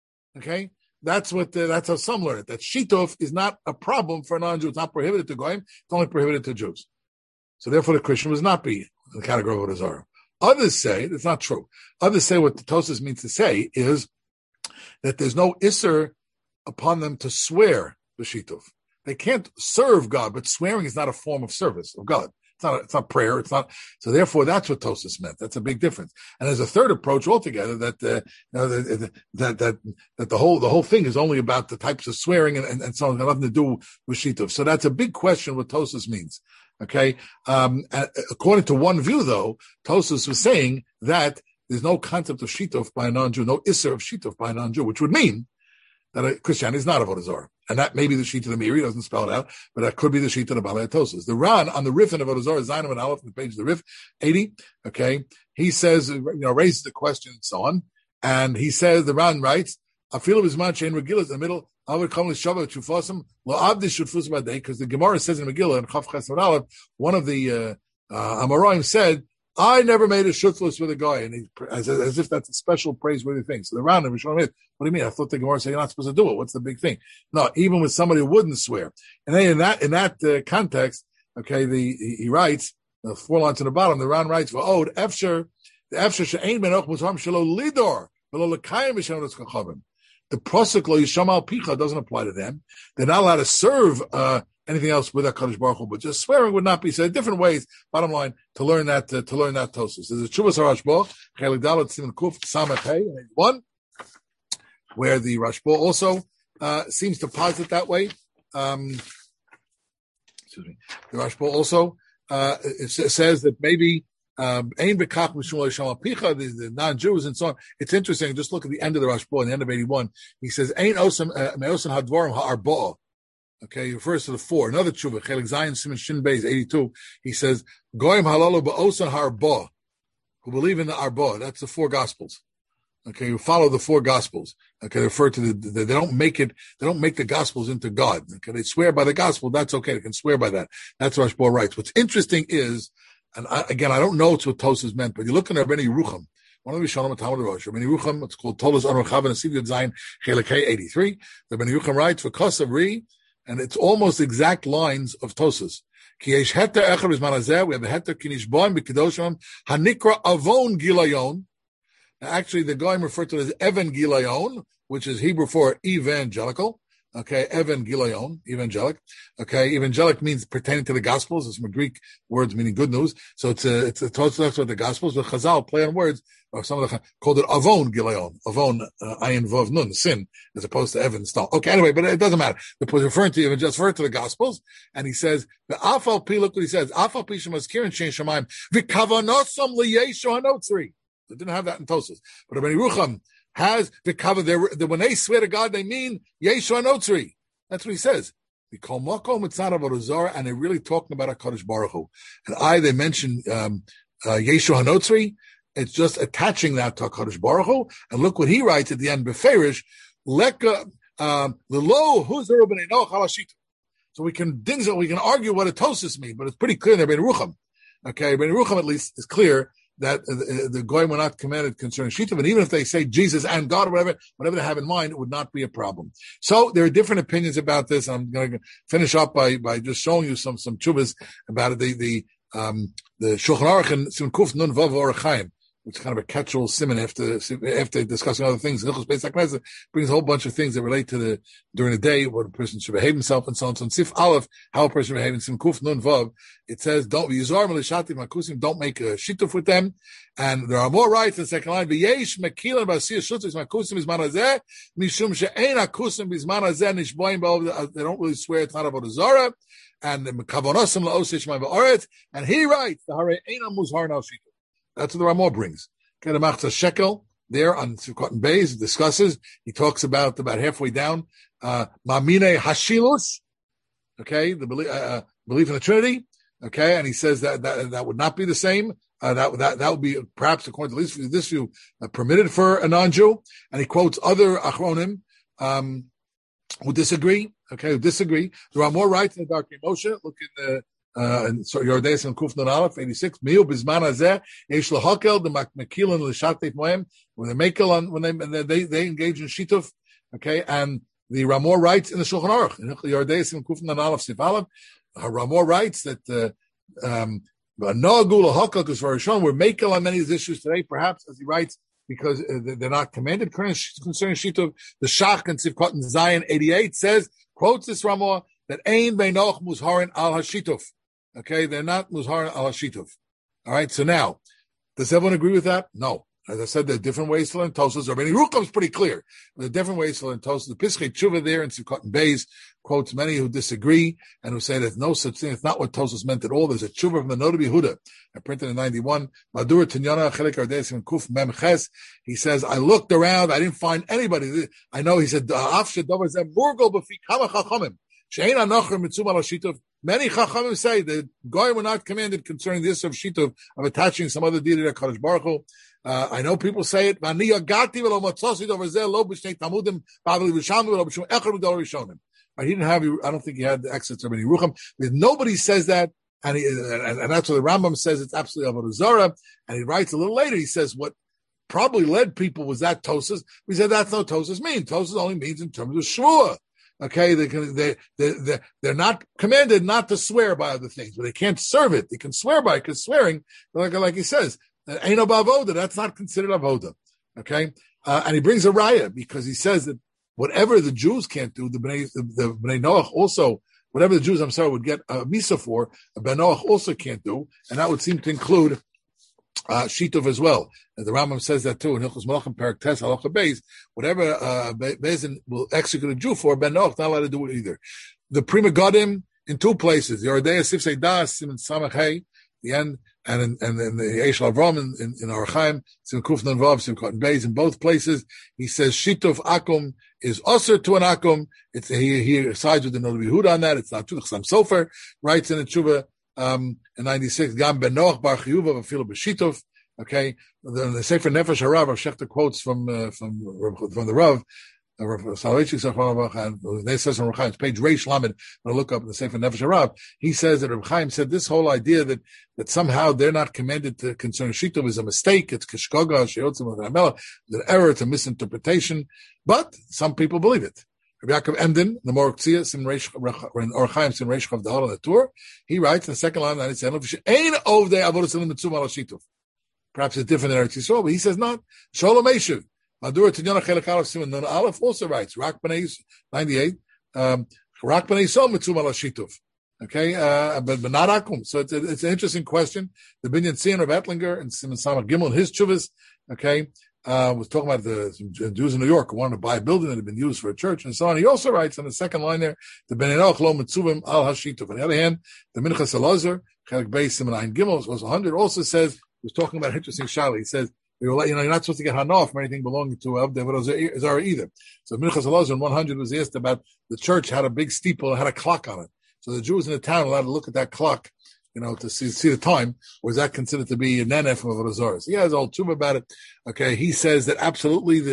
okay. That's what the, that's how some learn it. That Shituf is not a problem for a non-Jew. It's not prohibited to Goyim. It's only prohibited to Jews. So therefore, the Christian would not be in the category of Avodah Zarah. Others say that's not true. Others say what the Tosfos means to say is that there's no isser upon them to swear the Shituf. They can't serve God, but swearing is not a form of service of God. It's not, it's not prayer. It's not. So therefore, that's what Tosfos meant. That's a big difference. And there's a third approach altogether that, uh, you know, that, that, that, that the whole, the whole thing is only about the types of swearing and, and, and so on, nothing to do with Shituf. So that's a big question what Tosfos means. Okay. Um, according to one view though, Tosfos was saying that there's no concept of Shituf by a non-Jew, no isser of Shituf by a non-Jew, which would mean that a Christianity is not Avodah Zarah. And that may be the sheet of the Meiri, doesn't spell it out, but that could be the sheet of the Balei Tosfos. The Ran on the Rif in Avodah Zarah, Zainam and Aleph, on the page of the Rif, eighty, okay, he says, you know, raises the question and so on, and he says, the Ran writes, I feel of his man, Shein Megillah in the middle, I would come with Shabbat Shufasim, Lo Abdish Shufus Badei, because the Gemara says in Megillah, and Chav Ches Aleph, one of the uh, uh, Amoraim said, I never made a shutflus with a guy, and he, as, as if that's a special praiseworthy thing. So the Ran and Rishon, what do you mean? I thought the Gemara said you're not supposed to do it. What's the big thing? No, even with somebody who wouldn't swear. And then in that in that uh, context, okay, the he, he writes uh, four lines on the bottom. The Ran writes for oh, efsher the efsher she'ein ben och musam shelo lidor v'lo lekayim b'shem l'skachavim. The prosek lo yisham al picha doesn't apply to them. They're not allowed to serve uh, anything else with HaKadosh Baruch Hu, but just swearing would not be said. Different ways, bottom line, to learn that, uh, to learn that Tosfos. There's a Chuvas HaRashba, Chelik Dalet Siman Kuf Samech Hey, one, where the Rashba also, uh, seems to posit that way. Um, excuse me. The Rashba also, uh, it says that maybe, um, Ein Bekach Mishum L'Sham Picha, the non-Jews and so on. It's interesting. Just look at the end of the Rashba, in the end of eighty-one. He says, Ein Osam, Me'osan Hadvarim Ha'arba'a. Okay, he refers to the four. Another tshuva, Chelik Zayin Siman Shin Beis, eighty-two. He says, Goyim halalu ba'osan harba, who believe in the arba. That's the four gospels. Okay, who follow the four gospels. Okay, they refer to the, the, they don't make it, they don't make the gospels into God. Okay, they swear by the gospel. That's okay. They can swear by that. That's what Rashba writes. What's interesting is, and I, again, I don't know it's what Tosfos meant, but you look in Rabbeinu Yerucham, one of the Rishonim, Talmud Rosh, Rabbeinu Yerucham, it's called Tolos Anor Chavan Asiv Zayin Chelik Hey, eighty-three. Rabbeinu Yerucham writes, for Kosav Ri, and it's almost exact lines of Tosfos. Ki yesh heter echad b'zman hazeh, we have a heter ki nishbon b'kedoshim hanikra avon gilayon. Now, actually, the Goyim refer to it as Evan Gilayon, which is Hebrew for evangelical. Okay, Evan Gilayon, evangelic. Okay, evangelic means pertaining to the Gospels. It's from Greek words meaning good news. So it's a, it's a Tosfos with the Gospels. But Chazal play on words, or some of the called it Avon Gilayon, Avon uh, Ayin Vav Nun, sin, as opposed to Evan Stal. Okay, anyway, but it doesn't matter. The referring to even just referring to the Gospels, and he says the Afal Pi. Look what he says. Afal Pi Shemas Kirin Shein Shamayim v'kavanosam liyeshu hanotzri. They didn't have that in Tosfos, but Rabbeinu Yerucham has the cover there. When they swear to God, they mean Yeshu Hanotzri. That's what he says. We call Makom Mitzad Avodah Zarah, and they're really talking about HaKadosh Baruch Hu. And I, they mention um, uh, Yeshu Hanotzri. It's just attaching that to HaKadosh Baruch Hu. And look what he writes at the end, Beferish, Leka, Um, the low who's the Rabbi Noach al Hashita. So we can things we can argue what a tosis means, but it's pretty clear in Rabbi Rucham. Okay, Rabbi Rucham at least is clear that uh, the goyim were not commanded concerning Shita, and even if they say Jesus and God or whatever, whatever they have in mind, it would not be a problem. So there are different opinions about this. I'm going to finish up by by just showing you some some chuvas about it. The the um the Shulchan Aruch and Simon Kuf Nun Vav Orach Chaim, which is kind of a catch-all simon after after discussing other things. Hilchos Beis HaKnesset brings a whole bunch of things that relate to the during the day, what a person should behave himself, and so on. So in Sif Aleph, how a person should behave in Sim Kuf Nun Vav, it says, "Don't Yizar Melishati Makusim, don't make a shituf with them." And there are more rights in the second line. V'yesh Mekilan B'Asiyah Shutzis Makusim Bizman Hazeh Mishum She'ein Akusim Bizman Hazeh Nishboim B'Ov. They don't really swear it's not about a Zara. And Kavonosim LaOsei Shmai V'Oretz. And he writes, "The Harei Eina Muzhar Nal Shituf." That's what the Ramah brings. Okay, the Machzah Shekel there on Sukkot Beis discusses. He talks about about halfway down uh, Mamine Hashilus. Okay, the belief, uh, belief in the Trinity. Okay, and he says that that, that would not be the same. Uh, that that that would be perhaps, according to at least this view, uh, permitted for a non-Jew. And he quotes other Achronim um, who disagree. Okay, who disagree. There are more rights in the Darkei Moshe. Look in the. Uh, and so Yordeis and Kuf Nun Aleph eighty-six. Miu Bizman Hazeh Yesh Lahakel the Makmekilan L'Shatef Moem when they make on when they they they engage in shituf. Okay, and the Ramor writes in the Shulchan Aruch in Yordeis and Kuf Nun Aleph Sif Aleph. Ramor writes that uh, um, Noagul Lahakel because for Rishon we're making on many of these issues today. Perhaps as he writes because uh, they're not commanded concerning shituf. The Shach and Sifkot and Zion eighty-eight says quotes this Ramor that Ein Beinoch Muzharin al Hashituf. Okay, they're not Muzhar al Hashituf. All right, so now, does everyone agree with that? No. As I said, there are different ways to learn Tosas. Rabbeinu Rucham is pretty clear. There are different ways to learn Tosas. The Pischei Tshuva there in Sukkot and Beis quotes many who disagree and who say there's no such thing. It's not what Tosas meant at all. There's a Tshuva from the Noda B'Yehuda. I printed in ninety-one. Madur Tinyana Chelik Ardes and Kuf Mem Ches. He says, I looked around. I didn't find anybody. I know he said, Af Shedavar Zeh Murgol B'fi Kama Chachamim. She'ein Anocher Mitzum Al Hashituf. Many Chachamim say that Goyim were not commanded concerning this of Shituf, of attaching some other deity to Kadosh Baruch Hu. Uh, I know people say it. But he didn't have, I don't think he had the access to Rabbeinu Rucham. Nobody says that, and, he, and, and that's what the Rambam says, it's absolutely Avodah Zarah. And he writes a little later, he says what probably led people was that Tosas. We said that's no Tosas mean. Tosas only means in terms of Shvuah. Okay, they can, they, they, they, they're not commanded not to swear by other things, but they can't serve it. They can swear by it, because swearing, like, like he says, ain't no avoda, that's not considered avoda. Okay? Uh, and he brings a raya, because he says that whatever the Jews can't do, the Bnei, the, the Bnei Noach also, whatever the Jews, I'm sorry, would get a misa for, a Ben Noach also can't do, and that would seem to include Uh, Shituf as well. And the Rambam says that too in Hilchos Malachim Perek Tes Halacha Beis. Whatever uh, Bezin will execute a Jew for, Ben Noach not allowed to do it either. The Prima Godim in two places. The Yordei Sifsei Das Simon Samach Hey, the end, and in, and in the Eish Lavram in, in, in Orach Chaim, Simon Kuf Nun Vav, Simon Cotton Beis. In both places, he says Shituf Akum is usher to an Akum. It's he he sides with the Noda B'Yehuda on that. It's not true. Chassam Sofer writes in the Tshuva. Um, in ninety-six, Gam Ben Noach Bar Chiyuva V'Afilo B'Shituf. Okay, the, the Sefer Nefesh Harav Rav Shechter quotes from uh, from from the Rav, uh, Rav Soloveitchik Zechron and they says on Rav Chaim's page Reish Lamed. When I look up in the Sefer Nefesh Harav, he says that Rav Chaim said this whole idea that that somehow they're not commanded to concern Shituf is a mistake. It's Kishkoga Sheyotzim Ramela, an error, it's a misinterpretation. But some people believe it. Rabbi Yaakov Emden, the more Ktsia, Sim Reish, or Chaim Sim Reish Chav Dahal on the tour, he writes in the second line, and he says, "Ein of the avodas elim mitzum al shituf." Perhaps it's different in Eretz Yisrael, but he says not. Sholem Eshiv, Madur Tinyana Chelek Aleph Simon Nun Aleph also writes, Rak B'nei ninety-eight, um, Rak B'nei Yisrael mitzum al shituf. Okay, uh, but, but not Akum. So it's, a, it's an interesting question. The Binyan Tzion of Etlinger and Simon Samach Gimel, his chuvas, okay. Uh, was talking about the Jews in New York who wanted to buy a building that had been used for a church and so on. He also writes on the second line there, the Ben Enoch lo mitzuvim al hashituf. On the other hand, the Minchas Elazar, Chelik Beis Simon Ein Gimel, was one hundred, also says, he was talking about an interesting shali. He says, you know, you're not supposed to get hanaf from anything belonging to Avdei Zara either. So Minchas Elazar in one hundred was asked about the church had a big steeple, had a clock on it. So the Jews in the town were allowed to look at that clock, you know, to see, see the time, or is that considered to be a nenef of a Zorah? So he has all tube about it. Okay, he says that absolutely the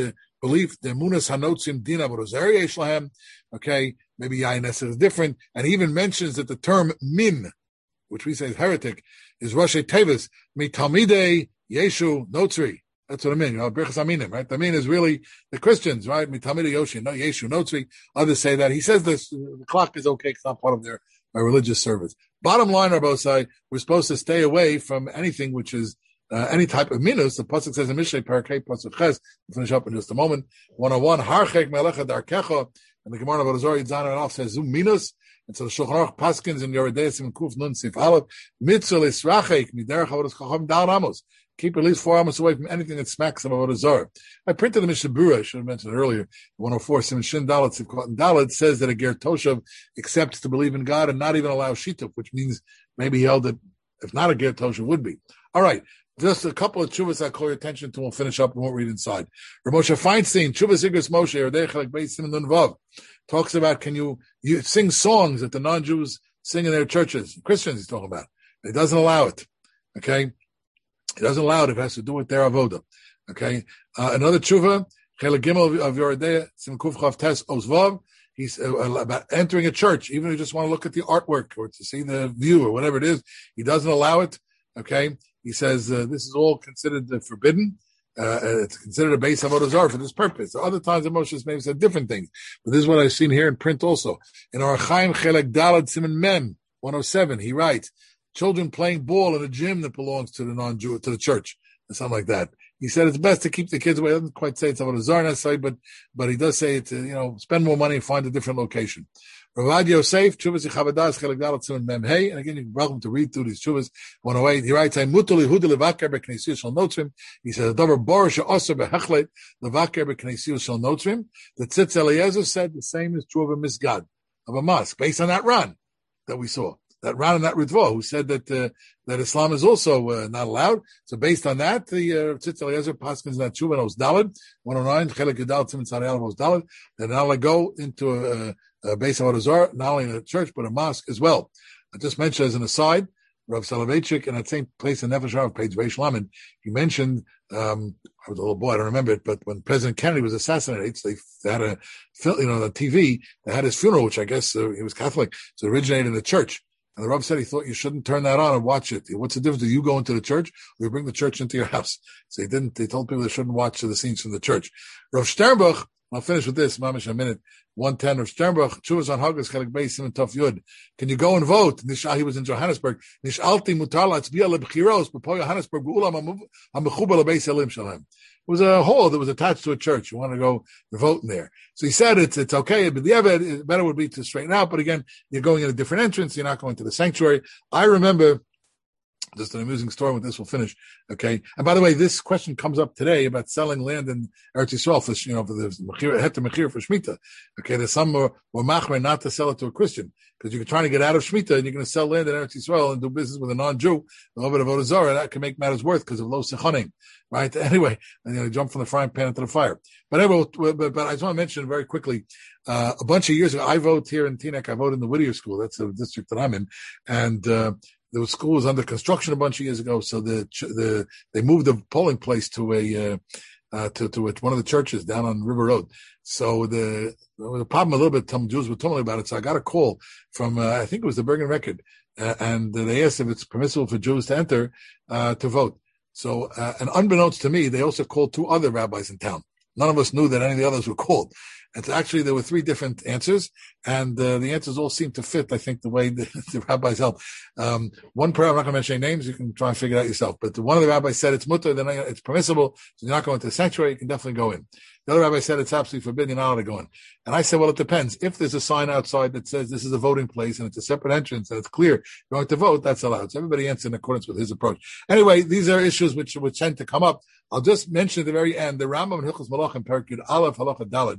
belief, the Emunas Hanotzim Dina B'Rosaria Yishlahem, okay, maybe Yain Esser is different, and he even mentions that the term min, which we say is heretic, is Rosh Tevis, Mi Talmidei Yeshu Notzri. That's what I mean, you know, Birchas Aminim, right? The mean is really the Christians, right? Mi Talmidei Yoshi, no Yeshu Notzri. Others say that. He says this, the clock is okay, it's not part of their my religious service. Bottom line, Rabbosai, we're supposed to stay away from anything which is uh, any type of minus. The pasuk says in Mishlei Parakei Pasuk Ches. We'll finish up in just a moment. one oh one, Harchek Melecha Darkecha, and the Gemara of Azor Yitzhak and off says Zum minus. And so the Shulchan Aruch Paskins in Yoredei Sim Kuf Nun Sif Aleph Mitzvah Lisrachek Miderech Avodas Chacham Dal Amos. Keep at least four amos away from anything that smacks of Avodah Zarah. I printed the Mishnah Berurah, I should have mentioned it earlier. one oh four, Simon Shin Dalet, Sivkot and Dalet says that a Ger Toshav accepts to believe in God and not even allow Shituf, which means maybe he held that if not a Ger Toshav would be. All right. Just a couple of tshuvas I call your attention to. We'll finish up and won't read inside. Ramosha Feinstein, Tshuvas Igros Moshe, or Dechalek Beis Simon Nun Vav, talks about can you, you sing songs that the non-Jews sing in their churches. Christians he's talking about. He doesn't allow it. Okay? He doesn't allow it if it has to do with their avoda. Okay? Uh, another tshuva, Chelek Gimel of Yoredei, Sim Kuf Chav Tes Ozvav, he's uh, about entering a church, even if you just want to look at the artwork or to see the view or whatever it is. He doesn't allow it. Okay? He says uh, this is all considered uh, forbidden. Uh, it's considered a base of Avodah Zarah for this purpose. There are other times that Moshe may have said different things, but this is what I've seen here in print also. In Orach Chaim Chelek Dalad Siman Mem one oh seven, he writes, children playing ball in a gym that belongs to the non-Jew, to the church, or something like that. He said it's best to keep the kids away. He doesn't quite say it's Avodah Zarah necessarily, but but he does say it's uh, you know spend more money and find a different location. Ravad Yosef, Chuvas Yichavadas, Chelek Dalet Siman Mem Hey, and again, you're welcome to read through these Chuvas. one oh eight, he writes, I mutuli hudu levaker beknesius shel notzrim. He says, Dover bor she'oser behechlet levaker beknesius shel notzrim. The Tzitz Eliezer said the same is true of a misgad, of a mosque, based on that Ran that we saw. That Ran and that Ritva, who said that uh, that Islam is also uh, not allowed. So based on that, the uh, Tzitz Eliezer Paskins that Tshuva knows Daled, one oh nine, Chelek Yudal Tzim Tzarei knows Daled, that not only go into a, a base of Avodah Zarah, not only in a church, but a mosque as well. I just mentioned as an aside, Rav Soloveitchik, in that same place in Nefesh Rav, page Reish Lamed, he mentioned, um, I was a little boy, I don't remember it, but when President Kennedy was assassinated, they, they had a, you know, on T V, they had his funeral, which I guess uh, he was Catholic, so it originated in the church. And the Rav said he thought you shouldn't turn that on and watch it. What's the difference? Do you go into the church or you bring the church into your house? So he didn't, they told people they shouldn't watch the scenes from the church. Rav Sternbuch, I'll finish with this, mamish, a minute. one ten, Rav Sternbuch, Chuvas on Haggis, Chelek Beis, Simon Tov Yud. Can you go and vote? Nishal, he was in Johannesburg. Nishalti mutar latzbiya lebchiros, b'po Johannesburg, b'ulam ha'mechuba lebeis elim shalem. It was a hall that was attached to a church. You want to go vote in there. So he said it's it's okay, but the Eved, better would be to straighten out. But again, you're going in a different entrance. You're not going to the sanctuary. I remember, just an amusing story with this, we'll finish. Okay. And by the way, this question comes up today about selling land in Eretz Yisrael for, you know, for the Heter Mechir for Shemitah. Okay. There's some were, were machmer not to sell it to a Christian because you're trying to get out of Shemitah and you're going to sell land in Eretz Yisrael and do business with a non-Jew, a little bit of Avodah Zarah. That can make matters worse because of lo sechonim. Right. Anyway, and, you know, jump from the frying pan into the fire. But anyway, but, but I just want to mention very quickly, uh, a bunch of years ago, I vote here in Teaneck. I vote in the Whittier School. That's the district that I'm in. And, uh, the school was under construction a bunch of years ago. So the, the, they moved the polling place to a, uh, uh, to, to one of the churches down on River Road. So the, there was a problem a little bit. Some Jews were telling me about it. So I got a call from, uh, I think it was the Bergen Record. Uh, and they asked if it's permissible for Jews to enter, uh, to vote. So, uh, and unbeknownst to me, they also called two other rabbis in town. None of us knew that any of the others were called. And actually, there were three different answers, and uh, the answers all seemed to fit, I think, the way the, the rabbis helped. Um, one prayer, I'm not going to mention any names, you can try and figure it out yourself. But the, one of the rabbis said it's mutter, then it's permissible, so you're not going to the sanctuary, you can definitely go in. The other rabbi said it's absolutely forbidden, you're not allowed to go in. And I said, well, it depends. If there's a sign outside that says this is a voting place and it's a separate entrance and it's clear you're going to vote, that's allowed. So everybody answered in accordance with his approach. Anyway, these are issues which, which tend to come up. I'll just mention at the very end, the Rambam in Hilchos Malachim, Perek Yud Aleph, Halacha Daled,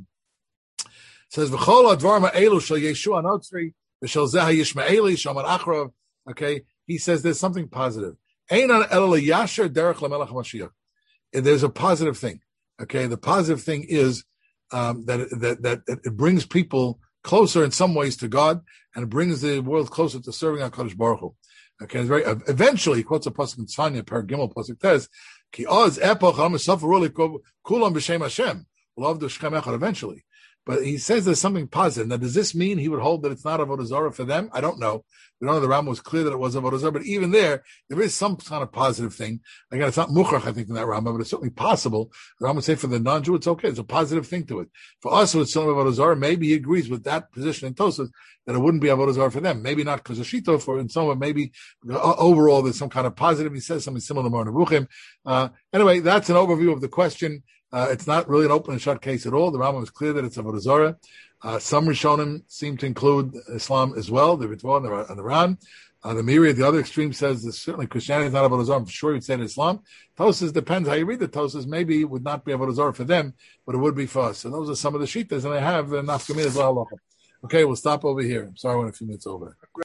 says, V'chol advar ma'elu shel Yeshua Notzri, v'shel zeh ha'yishmaeli, shamar achrav. Okay, he says there's something positive. Einan el yasher derech lamelech Mashiach. There's a positive thing. Okay, the positive thing is um, that, that that it brings people closer in some ways to God, and it brings the world closer to serving HaKadosh Baruch Hu. Okay, it's very eventually he quotes a pasuk in Tzfanya, Per Gimel pasuk Tes, Ki oz epoch ha'mesafaruli kulam b'shem Hashem. We'll love the Shechem Echad eventually. But he says there's something positive. Now, does this mean he would hold that it's not Avodah Zarah for them? I don't know. We don't know. The Rambam was clear that it was Avodah Zarah, but even there, there is some kind of positive thing. Again, it's not Mukhrach, I think, in that Rambam, but it's certainly possible. The Rambam would say for the non-Jew, it's okay. It's a positive thing to it. For us, it's still Avodah Zarah. Maybe he agrees with that position in Tosfos that it wouldn't be Avodah Zarah for them. Maybe not because of Shito, for in some way, maybe overall there's some kind of positive. He says something similar to Moreh Nevuchim. Uh, anyway, that's an overview of the question. Uh, it's not really an open and shut case at all. The Rambam is clear that it's Avodah Zarah. Uh, some Rishonim seem to include Islam as well, the Ritva and the, and the Ran. Uh, the Miri at the other extreme says that certainly Christianity is not Avodah Zarah. I'm sure you'd say that Islam. Tosas depends how you read the Tosas. Maybe it would not be Avodah Zarah for them, but it would be for us. So those are some of the Shitas, and I have uh, Nafkamina as well. Okay, we'll stop over here. I'm sorry I went a few minutes over.